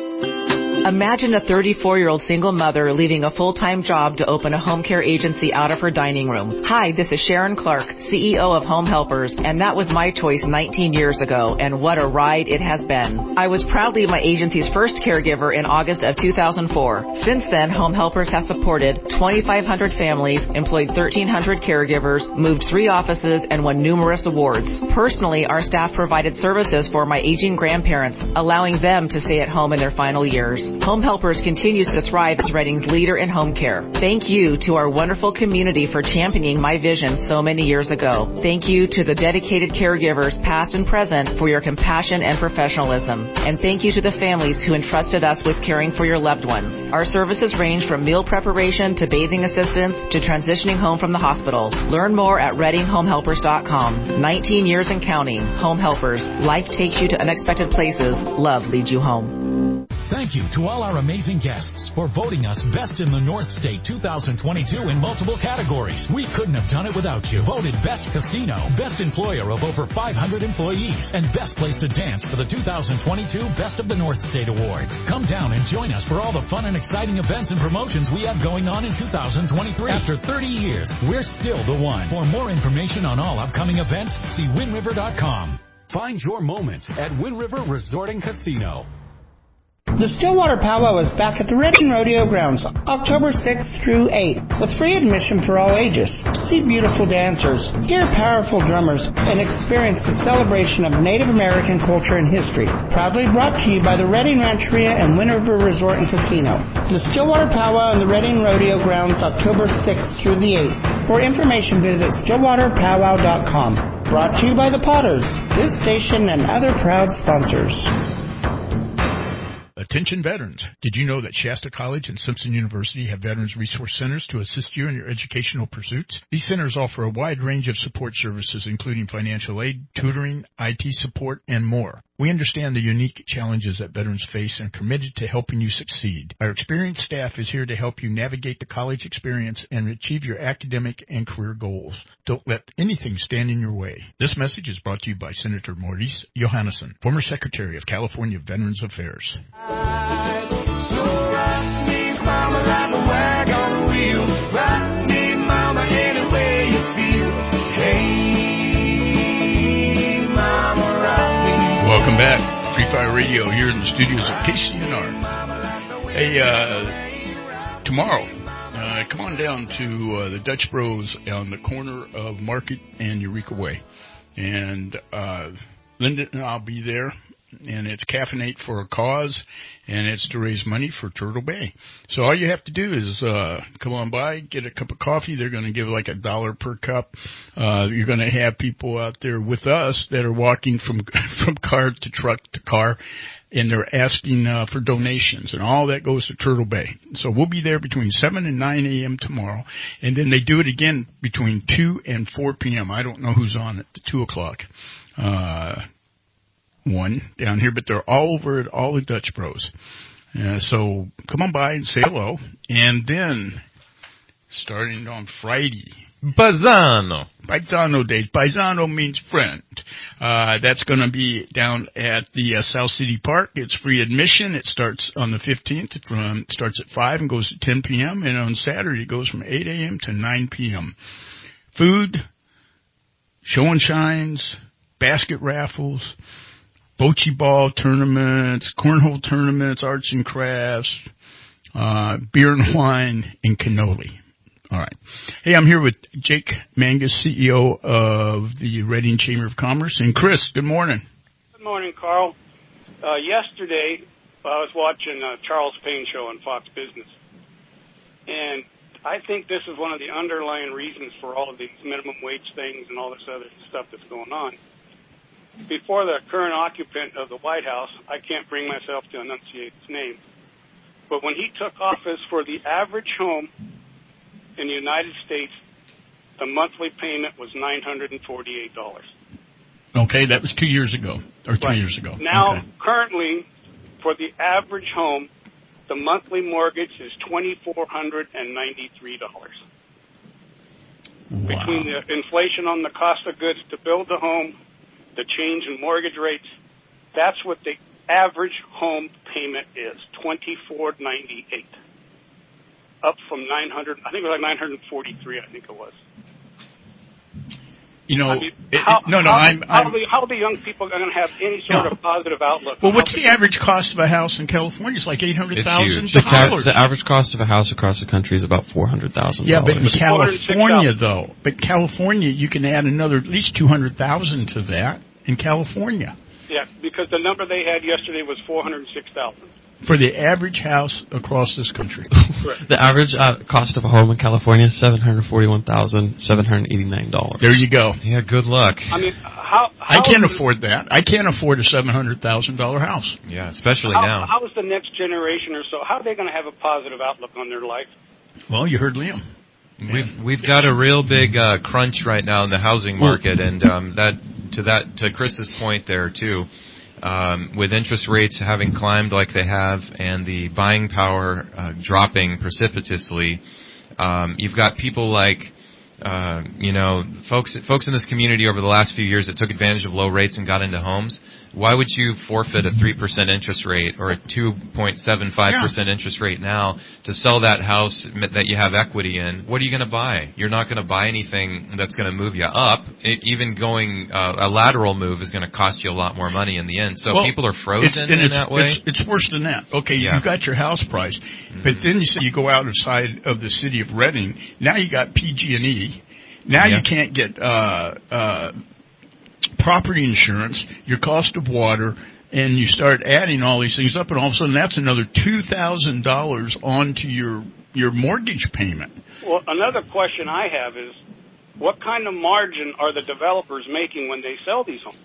Imagine a 34-year-old single mother leaving a full-time job to open a home care agency out of her dining room. Hi, this is Sharon Clark, CEO of Home Helpers, and that was my choice 19 years ago, and what a ride it has been. I was proudly my agency's first caregiver in August of 2004. Since then, Home Helpers has supported 2,500 families, employed 1,300 caregivers, moved 3 offices, and won numerous awards. Personally, our staff provided services for my aging grandparents, allowing them to stay at home in their final years. Home Helpers continues to thrive as Reading's leader in home care. Thank you to our wonderful community for championing my vision so many years ago. Thank you to the dedicated caregivers, past and present, for your compassion and professionalism. And thank you to the families who entrusted us with caring for your loved ones. Our services range from meal preparation to bathing assistance to transitioning home from the hospital. Learn more at ReadingHomeHelpers.com. 19 years and counting. Home Helpers. Life takes you to unexpected places. Love leads you home. Thank you to all our amazing guests for voting us Best in the North State 2022 in multiple categories. We couldn't have done it without you. Voted Best Casino, Best Employer of over 500 employees, and Best Place to Dance for the 2022 Best of the North State Awards. Come down and join us for all the fun and exciting events and promotions we have going on in 2023. After 30 years, we're still the one. For more information on all upcoming events, see WindRiver.com. Find your moment at Wind River Resort and Casino. The Stillwater Powwow is back at the Reading Rodeo Grounds, October 6th through 8th, with free admission for all ages. See beautiful dancers, hear powerful drummers, and experience the celebration of Native American culture and history. Proudly brought to you by the Reading Rancheria and Wind River Resort and Casino. The Stillwater Powwow and the Reading Rodeo Grounds, October 6th through the 8th. For information, visit stillwaterpowwow.com. Brought to you by the Potters, this station, and other proud sponsors. Attention veterans. Did you know that Shasta College and Simpson University have Veterans Resource Centers to assist you in your educational pursuits? These centers offer a wide range of support services, including financial aid, tutoring, IT support, and more. We understand the unique challenges that veterans face and are committed to helping you succeed. Our experienced staff is here to help you navigate the college experience and achieve your academic and career goals. Don't let anything stand in your way. This message is brought to you by Senator Maurice Johannesson, former Secretary of California Veterans Affairs. Welcome back. Free Fire Radio here in the studios of KCNR. Hey, tomorrow, come on down to the Dutch Bros on the corner of Market and Eureka Way. And Linda and I'll be there. And it's Caffeinate for a Cause, and it's to raise money for Turtle Bay. So all you have to do is come on by, get a cup of coffee. They're going to give like $1 per cup. You're going to have people out there with us that are walking from car to truck to car, and they're asking for donations, and all that goes to Turtle Bay. So we'll be there between 7 and 9 a.m. tomorrow, and then they do it again between 2 and 4 p.m. I don't know who's on at 2 o'clock. One down here, but they're all over at all the Dutch Bros. So come on by and say hello. And then, starting on Friday, Paisano Days. Paisano means friend. That's going to be down at the South City Park. It's free admission. It starts on the 15th. It starts at 5 and goes to 10 p.m. And on Saturday, it goes from 8 a.m. to 9 p.m. Food, show and shines, basket raffles, bocce ball tournaments, cornhole tournaments, arts and crafts, beer and wine, and cannoli. All right. Hey, I'm here with Jake Mangus, CEO of the Reading Chamber of Commerce. And Chris, good morning. Good morning, Carl. Yesterday, I was watching Charles Payne show on Fox Business. And I think this is one of the underlying reasons for all of these minimum wage things and all this other stuff that's going on. Before the current occupant of the White House, I can't bring myself to enunciate his name, but when he took office, for the average home in the United States, the monthly payment was $948. Okay, that was 2 years ago, or 3 years ago. Now, okay. Currently, for the average home, the monthly mortgage is $2,493. Wow. Between the inflation on the cost of goods to build the home, the change in mortgage rates, that's what the average home payment is, $2,498. Up from 900, I think it was like 943, I think it was. You know, I mean, how the young people going to have any sort of positive outlook? Well, what's the average cost of a house in California? It's like $800,000. The average cost of a house across the country is about $400,000. Yeah, but in California, though, you can add another at least $200,000 to that in California. Yeah, because the number they had yesterday was $406,000. For the average house across this country. The average cost of a home in California is $741,789. There you go. Yeah, good luck. I mean, I can't afford that. I can't afford a $700,000 house. Yeah, especially now. How is the next generation or so? How are they going to have a positive outlook on their life? Well, you heard Liam. We've got a real big crunch right now in the housing market, and to Chris's point there too. With interest rates having climbed like they have and the buying power dropping precipitously, you've got people like, folks in this community over the last few years that took advantage of low rates and got into homes. Why would you forfeit a 3% interest rate or a 2.75% interest rate now to sell that house that you have equity in? What are you going to buy? You're not going to buy anything that's going to move you up. Even going a lateral move is going to cost you a lot more money in the end. So people are frozen in that way. It's worse than that. Okay, you've got your house price, but then you go outside of the city of Reading. Now you got PG&E. Now you can't get property insurance, your cost of water, and you start adding all these things up, and all of a sudden that's another $2,000 onto your mortgage payment. Well, another question I have is, what kind of margin are the developers making when they sell these homes?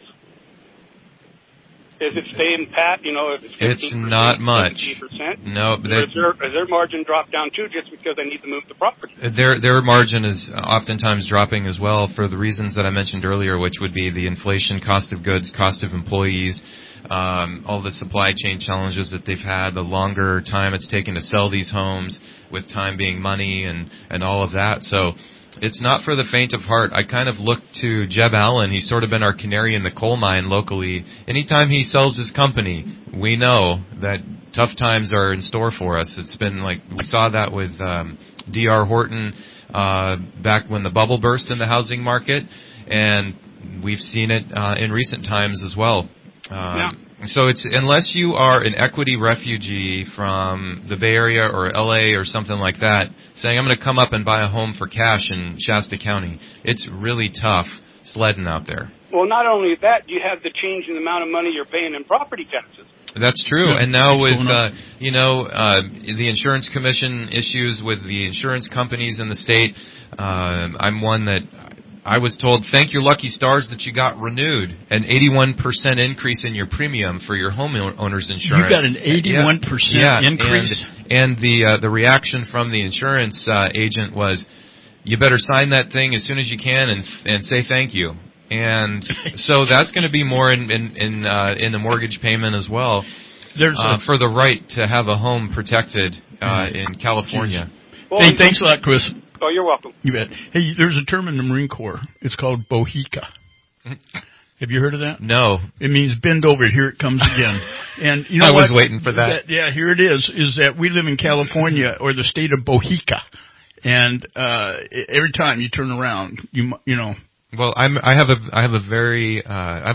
Is it staying pat? If it's 15%, it's not much. 17%? No, but has their margin dropped down too, just because they need to move the property? Their margin is oftentimes dropping as well for the reasons that I mentioned earlier, which would be the inflation, cost of goods, cost of employees, all the supply chain challenges that they've had, the longer time it's taken to sell these homes, with time being money and all of that. So it's not for the faint of heart. I kind of look to Jeb Allen. He's sort of been our canary in the coal mine locally. Anytime he sells his company, we know that tough times are in store for us. It's been like we saw that with D.R. Horton back when the bubble burst in the housing market, and we've seen it in recent times as well. So it's unless you are an equity refugee from the Bay Area or LA or something like that, saying I'm going to come up and buy a home for cash in Shasta County, it's really tough sledding out there. Well, not only that, you have the change in the amount of money you're paying in property taxes. That's true. Yeah, and now with, the insurance commission issues with the insurance companies in the state, I'm one that I was told, thank your lucky stars that you got renewed. An 81% increase in your premium for your homeowner's insurance. You got an 81% increase? And the reaction from the insurance agent was, you better sign that thing as soon as you can and say thank you. And so that's going to be more in the mortgage payment as well. For the right to have a home protected in California. Well, hey, thanks a lot, Chris. Oh, you're welcome. You bet. Hey, there's a term in the Marine Corps. It's called bohica. Have you heard of that? No. It means bend over. Here it comes again. And you know I was waiting for that. Here it is. Is that we live in California or the state of Bohica, and every time you turn around, you Well, I have a very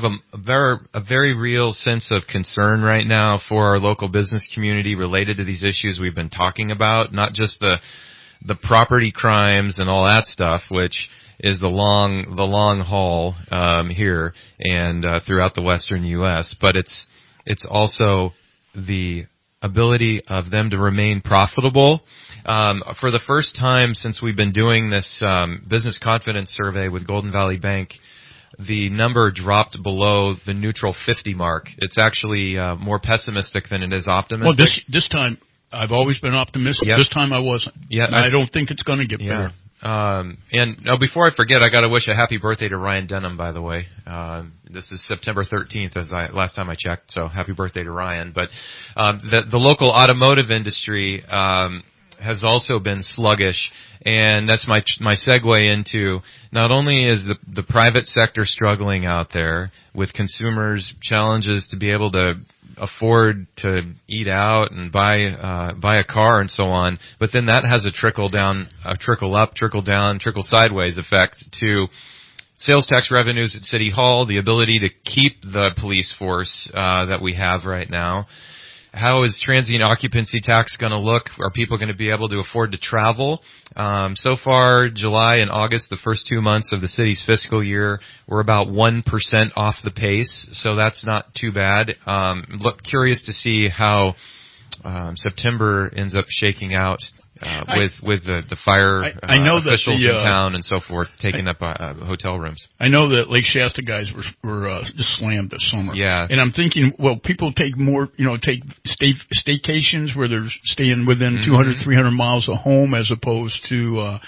real sense of concern right now for our local business community related to these issues we've been talking about, not just the property crimes and all that stuff, which is the long haul here and throughout the western U.S., but it's also the ability of them to remain profitable. For the first time since we've been doing this business confidence survey with Golden Valley Bank, the number dropped below the neutral 50 mark. It's actually more pessimistic than it is optimistic. Well, this time I've always been optimistic. Yep. This time I wasn't. Yeah, I don't think it's going to get better. And before I forget, I got to wish a happy birthday to Ryan Denham, by the way. This is September 13th, last time I checked, so happy birthday to Ryan. But the local automotive industry has also been sluggish, and that's my segue into not only is the private sector struggling out there with consumers' challenges to be able to afford to eat out and buy a car and so on, but then that has a trickle up, trickle down, trickle sideways effect to sales tax revenues at City Hall, the ability to keep the police force that we have right now. How is transient occupancy tax going to look? Are people going to be able to afford to travel? So far, July and August, the first 2 months of the city's fiscal year, we're about 1% off the pace, so that's not too bad. Curious to see how September ends up shaking out with the fire officials in town and so forth taking up hotel rooms. I know that Lake Shasta guys were just slammed this summer. Yeah. And I'm thinking, well, people take more, take staycations where they're staying within 200, 300 miles of home as opposed to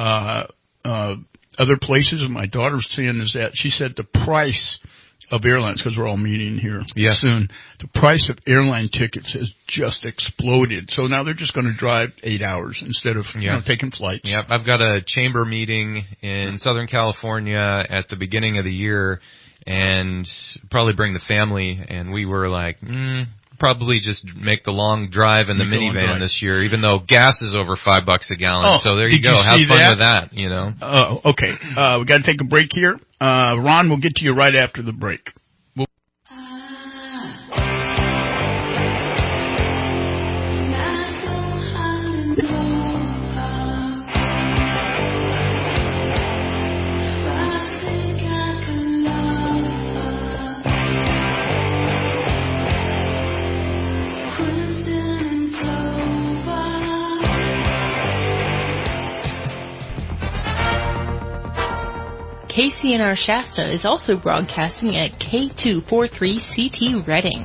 other places. And my daughter's saying is that she said the price of airlines, because we're all meeting here soon, the price of airline tickets has just exploded. So now they're just going to drive 8 hours instead of taking flights. Yep, I've got a chamber meeting in Southern California at the beginning of the year, and probably bring the family. And we were like, probably just make the long drive in the minivan this year, even though gas is over $5 a gallon. So there you go. Have fun with that. Okay. We got to take a break here. Ron, we'll get to you right after the break. KCNR Shasta is also broadcasting at K243CT Redding.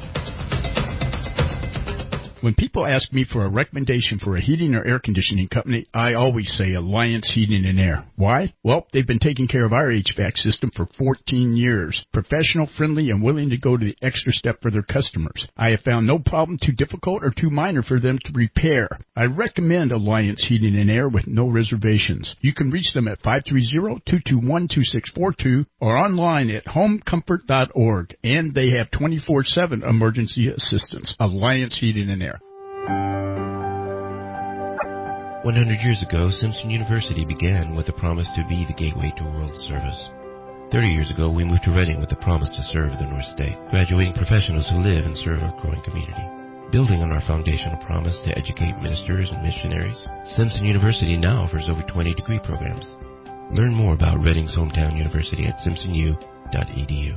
When people ask me for a recommendation for a heating or air conditioning company, I always say Alliance Heating and Air. Why? Well, they've been taking care of our HVAC system for 14 years. Professional, friendly, and willing to go to the extra step for their customers. I have found no problem too difficult or too minor for them to repair. I recommend Alliance Heating and Air with no reservations. You can reach them at 530-221-2642 or online at homecomfort.org. And they have 24/7 emergency assistance. Alliance Heating and Air. 100 years ago, Simpson University began with a promise to be the gateway to world service. 30 years ago, we moved to Redding with a promise to serve the North State, graduating professionals who live and serve our growing community. Building on our foundational promise to educate ministers and missionaries, Simpson University now offers over 20 degree programs. Learn more about Redding's hometown university at simpsonu.edu.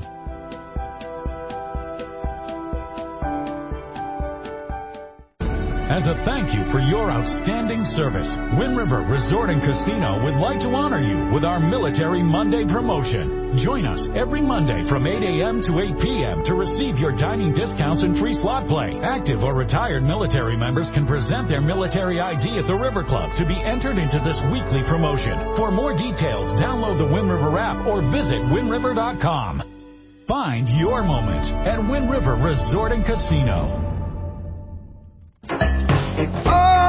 As a thank you for your outstanding service, Wind River Resort and Casino would like to honor you with our Military Monday promotion. Join us every Monday from 8 a.m. to 8 p.m. to receive your dining discounts and free slot play. Active or retired military members can present their military ID at the River Club to be entered into this weekly promotion. For more details, download the Wind River app or visit windriver.com. Find your moment at Wind River Resort and Casino. Oh!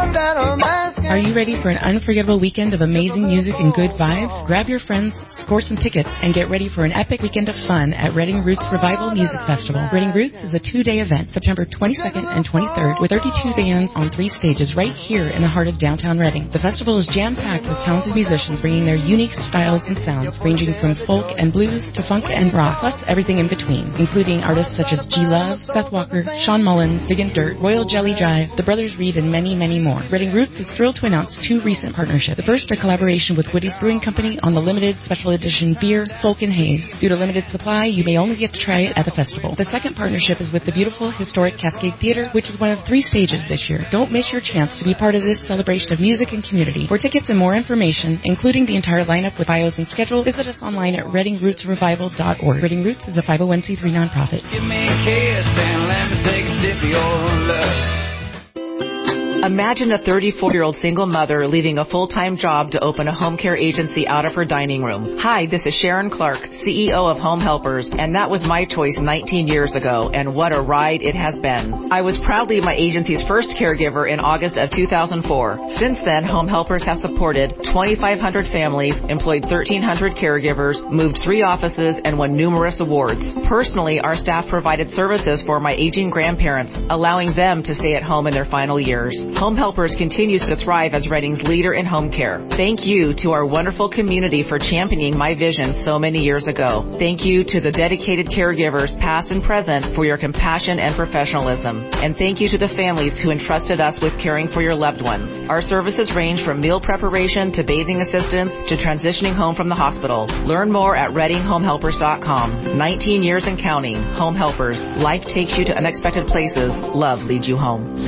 Are you ready for an unforgettable weekend of amazing music and good vibes? Grab your friends, score some tickets, and get ready for an epic weekend of fun at Reading Roots Revival Music Festival. Reading Roots is a 2-day event, September 22nd and 23rd, with 32 bands on 3 stages right here in the heart of downtown Reading. The festival is jam-packed with talented musicians bringing their unique styles and sounds, ranging from folk and blues to funk and rock, plus everything in between, including artists such as G Love, Seth Walker, Sean Mullins, Diggin' Dirt, Royal Jelly Jive, The Brothers Reed, and many, many more. Reading Roots is thrilled to announce 2 recent partnerships. The first, a collaboration with Woody's Brewing Company on the limited special edition beer, Folk and Haze. Due to limited supply, you may only get to try it at the festival. The second partnership is with the beautiful historic Cascade Theater, which is one of 3 stages this year. Don't miss your chance to be part of this celebration of music and community. For tickets and more information, including the entire lineup with bios and schedule, visit us online at readingrootsrevival.org. Reading Roots is a 501c3 nonprofit. Give me a kiss and let me take a sip of your love. Imagine a 34-year-old single mother leaving a full-time job to open a home care agency out of her dining room. Hi, this is Sharon Clark, CEO of Home Helpers, and that was my choice 19 years ago, and what a ride it has been. I was proudly my agency's first caregiver in August of 2004. Since then, Home Helpers has supported 2,500 families, employed 1,300 caregivers, moved 3 offices, and won numerous awards. Personally, our staff provided services for my aging grandparents, allowing them to stay at home in their final years. Home Helpers continues to thrive as Reading's leader in home care. Thank you to our wonderful community for championing my vision so many years ago. Thank you to the dedicated caregivers, past and present, for your compassion and professionalism. And thank you to the families who entrusted us with caring for your loved ones. Our services range from meal preparation to bathing assistance to transitioning home from the hospital. Learn more at ReadingHomeHelpers.com. 19 years and counting. Home Helpers. Life takes you to unexpected places. Love leads you home.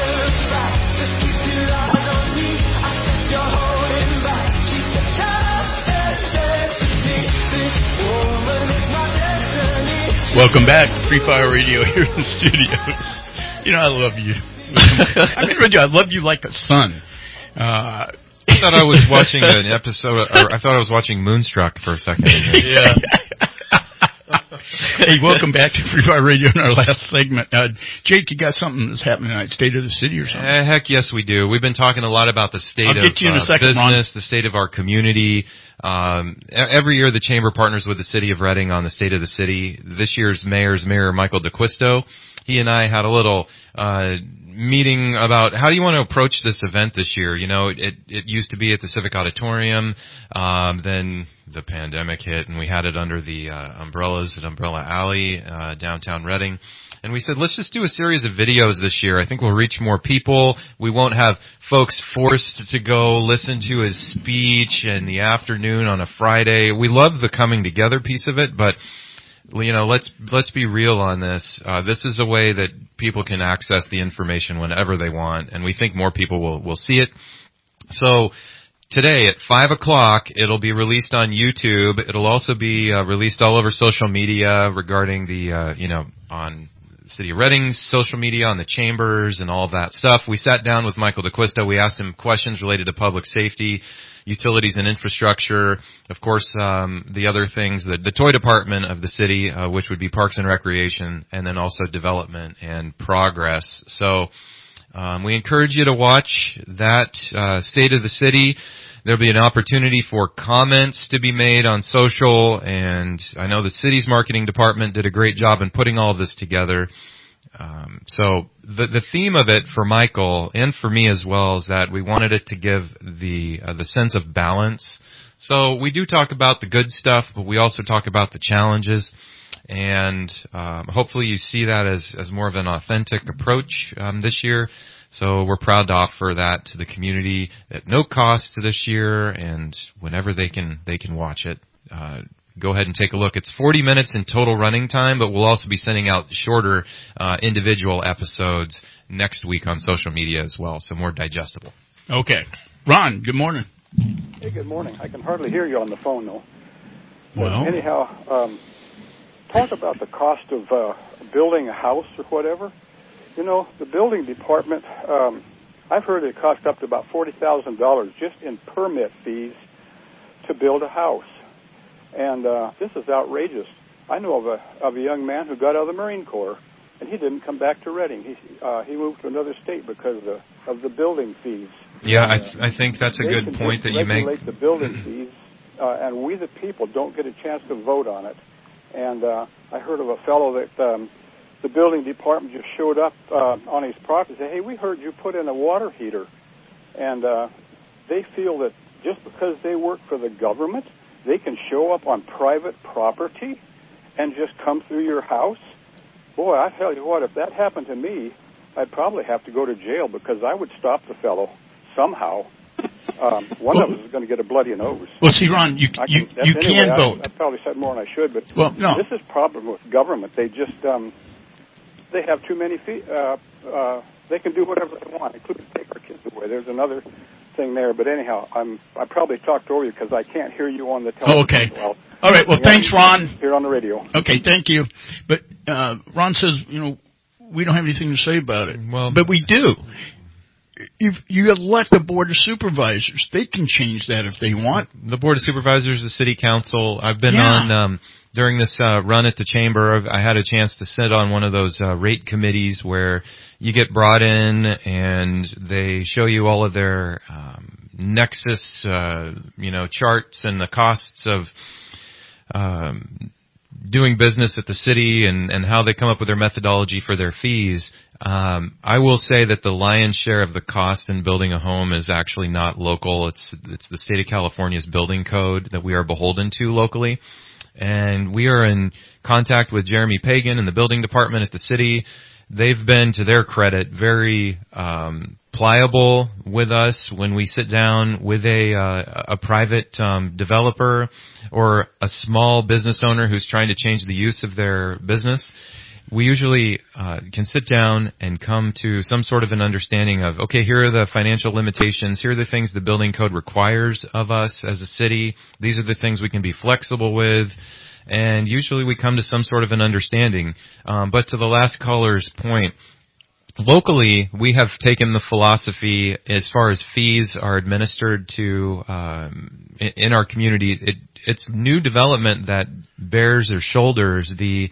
Welcome back, Free Fire Radio here in the studio. You know, I love you. I love you like a son. I thought I was watching an episode, or I thought I was watching Moonstruck for a second. Yeah. Hey, welcome back to Free Fire Radio in our last segment. Jake, you got something that's happening tonight, State of the City or something? Heck yes, we do. We've been talking a lot about the state of business, Ron. The state of our community. Every year the Chamber partners with the City of Reading on the State of the City. This year's Mayor's Mayor, Michael DeQuisto. He and I had a little meeting about how do you want to approach this event this year. You know, it used to be at the Civic Auditorium, then the pandemic hit and we had it under the umbrellas at Umbrella Alley, downtown Reading. And we said, let's just do a series of videos this year. I think we'll reach more people. We won't have folks forced to go listen to his speech in the afternoon on a Friday. We love the coming together piece of it, but you know, let's be real on this. This is a way that people can access the information whenever they want, and we think more people will see it. So today at 5 o'clock, it'll be released on YouTube. It'll also be released all over social media regarding the, on City of Reading's social media, on the Chambers, and all of that stuff. We sat down with Michael DeQuisto. We asked him questions related to public safety, utilities and infrastructure, of course, the other things, the toy department of the city, which would be Parks and Recreation, and then also development and progress. So we encourage you to watch that State of the City. There'll be an opportunity for comments to be made on social, and I know the city's marketing department did a great job in putting all of this together. So the theme of it for Michael and for me as well is that we wanted it to give the sense of balance. So we do talk about the good stuff, but we also talk about the challenges, and hopefully you see that as more of an authentic approach this year. So we're proud to offer that to the community at no cost this year, and whenever they can watch it. Go ahead and take a look. It's 40 minutes in total running time, but we'll also be sending out shorter individual episodes next week on social media as well, so more digestible. Okay. Ron, good morning. Hey, good morning. I can hardly hear you on the phone, though. Well. But anyhow, talk about the cost of building a house or whatever. You know, the building department, I've heard it cost up to about $40,000 just in permit fees to build a house. And this is outrageous. I know of a young man who got out of the Marine Corps, and he didn't come back to Reading. He moved to another state because of the building fees. Yeah, I think that's a good point that you make. Regulate the building fees, and we the people don't get a chance to vote on it. And I heard of a fellow that the building department just showed up on his property and said, "Hey, we heard you put in a water heater," and they feel that just because they work for the government, they can show up on private property and just come through your house. Boy, I tell you what, if that happened to me, I'd probably have to go to jail because I would stop the fellow somehow. One of us is going to get a bloody nose. Well, see, Ron, you can vote. I probably said more than I should, but no. This is problem with government. They just they have too many fees. They can do whatever they want, including take our kids away. There's another thing there, but anyhow, I probably talked over you because I can't hear you on the telephone. Oh, okay. Well, all right. Well, thanks, Ron. Here on the radio. Okay, thank you. But Ron says, we don't have anything to say about it. Well, but we do. If you elect the Board of Supervisors, they can change that if they want. The Board of Supervisors, the City Council. I've been on, during this run at the Chamber, I had a chance to sit on one of those rate committees where you get brought in and they show you all of their nexus, charts and the costs of doing business at the city and how they come up with their methodology for their fees. I will say that the lion's share of the cost in building a home is actually not local. It's the state of California's building code that we are beholden to locally. And we are in contact with Jeremy Pagan and the building department at the city. They've been, to their credit, very pliable with us when we sit down with a private developer or a small business owner who's trying to change the use of their business. We usually can sit down and come to some sort of an understanding of, okay, here are the financial limitations. Here are the things the building code requires of us as a city. These are the things we can be flexible with. And usually we come to some sort of an understanding. But to the last caller's point, locally we have taken the philosophy as far as fees are administered to in our community. It's new development that bears or shoulders the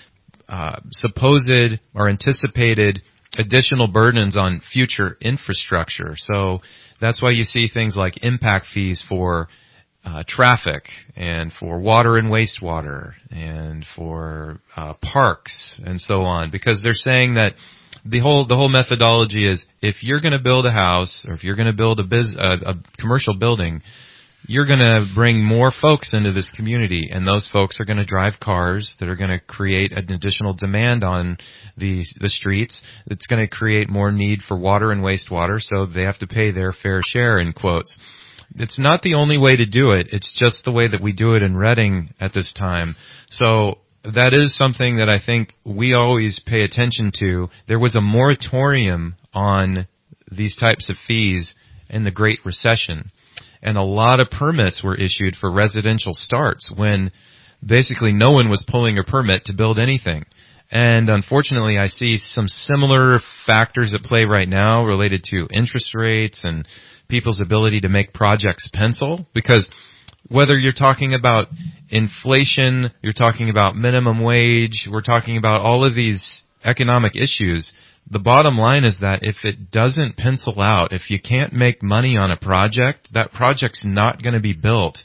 supposed or anticipated additional burdens on future infrastructure. So that's why you see things like impact fees for traffic and for water and wastewater and for parks and so on, because they're saying that the whole methodology is if you're going to build a house or if you're going to build a commercial building, you're going to bring more folks into this community, and those folks are going to drive cars that are going to create an additional demand on the streets. It's going to create more need for water and wastewater, so they have to pay their fair share, in quotes. It's not the only way to do it. It's just the way that we do it in Reading at this time. So that is something that I think we always pay attention to. There was a moratorium on these types of fees in the Great Recession. And a lot of permits were issued for residential starts when basically no one was pulling a permit to build anything. And unfortunately, I see some similar factors at play right now related to interest rates and people's ability to make projects pencil. Because whether you're talking about inflation, you're talking about minimum wage, we're talking about all of these economic issues, the bottom line is that if it doesn't pencil out, if you can't make money on a project, that project's not going to be built.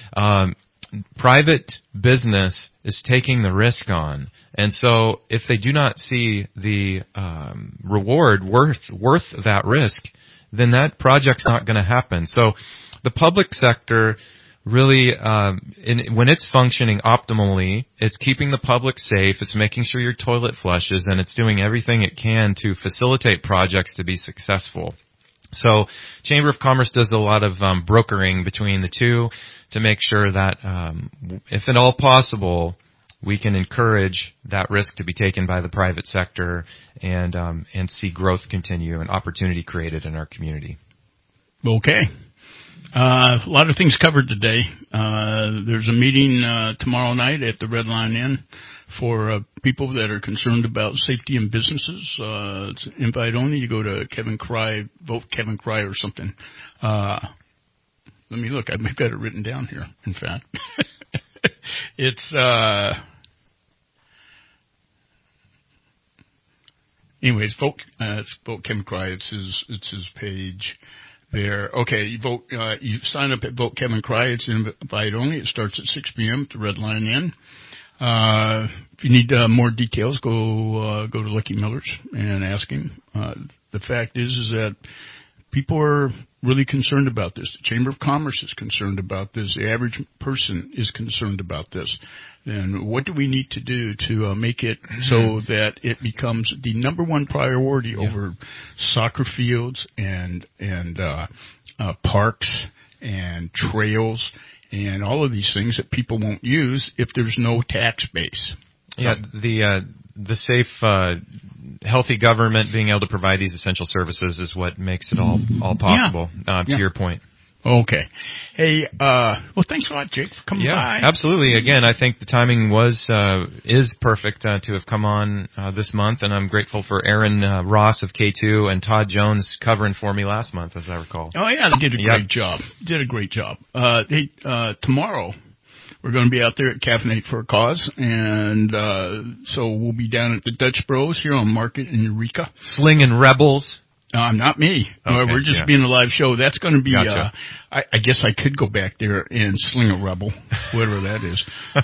Private business is taking the risk on. And so if they do not see the reward worth that risk, then that project's not going to happen. So the public sector really, when it's functioning optimally, it's keeping the public safe, it's making sure your toilet flushes, and it's doing everything it can to facilitate projects to be successful. So Chamber of Commerce does a lot of brokering between the two to make sure that, if at all possible, we can encourage that risk to be taken by the private sector and see growth continue and opportunity created in our community. Okay. A lot of things covered today. There's a meeting tomorrow night at the Red Lion Inn for people that are concerned about safety in businesses. It's invite only. You go to Kevin Cry, vote Kevin Cry or something. Let me look. I've got it written down here, in fact. It's Anyways, it's Vote Kevin Cry. It's his page there. Okay, you vote. You sign up at Vote Kevin Cry. It's invite only. It starts at 6 p.m. at the Red Lion Inn. If you need more details, go to Lucky Miller's and ask him. The fact is that people are really concerned about this. The Chamber of Commerce is concerned about this. The average person is concerned about this. And what do we need to do to make it so that it becomes the number one priority over soccer fields and parks and trails and all of these things that people won't use if there's no tax base? Yeah, the safe, healthy government being able to provide these essential services is what makes it all possible. To your point. Okay. Hey, well, thanks a lot, Jake, for coming by. Absolutely. Again, I think the timing is perfect to have come on this month, and I'm grateful for Aaron Ross of K2 and Todd Jones covering for me last month, as I recall. Oh yeah, they did a great job. Tomorrow we're going to be out there at Caffeinate for a Cause, and so we'll be down at the Dutch Bros here on Market in Eureka. Slinging Rebels. Not me. Okay, we're just being a live show. That's going to be, gotcha. I guess I could go back there and sling a rebel, whatever that is.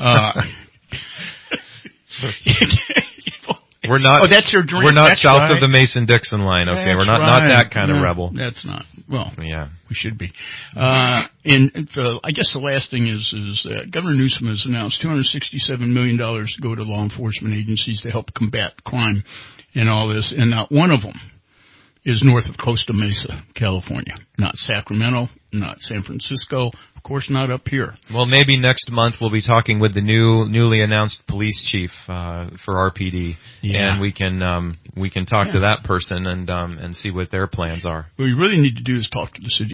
We're not. Oh, that's your drink. We're not that's south right. of the Mason-Dixon line. Okay, That's we're not that kind of rebel. That's not. Well, yeah, we should be. I guess the last thing is that Governor Newsom has announced $267 million to go to law enforcement agencies to help combat crime and all this, and not one of them is north of Costa Mesa, California. Not Sacramento, not San Francisco, of course not up here. Well, maybe next month we'll be talking with the newly announced police chief for RPD, and we can talk to that person and see what their plans are. What we really need to do is talk to the city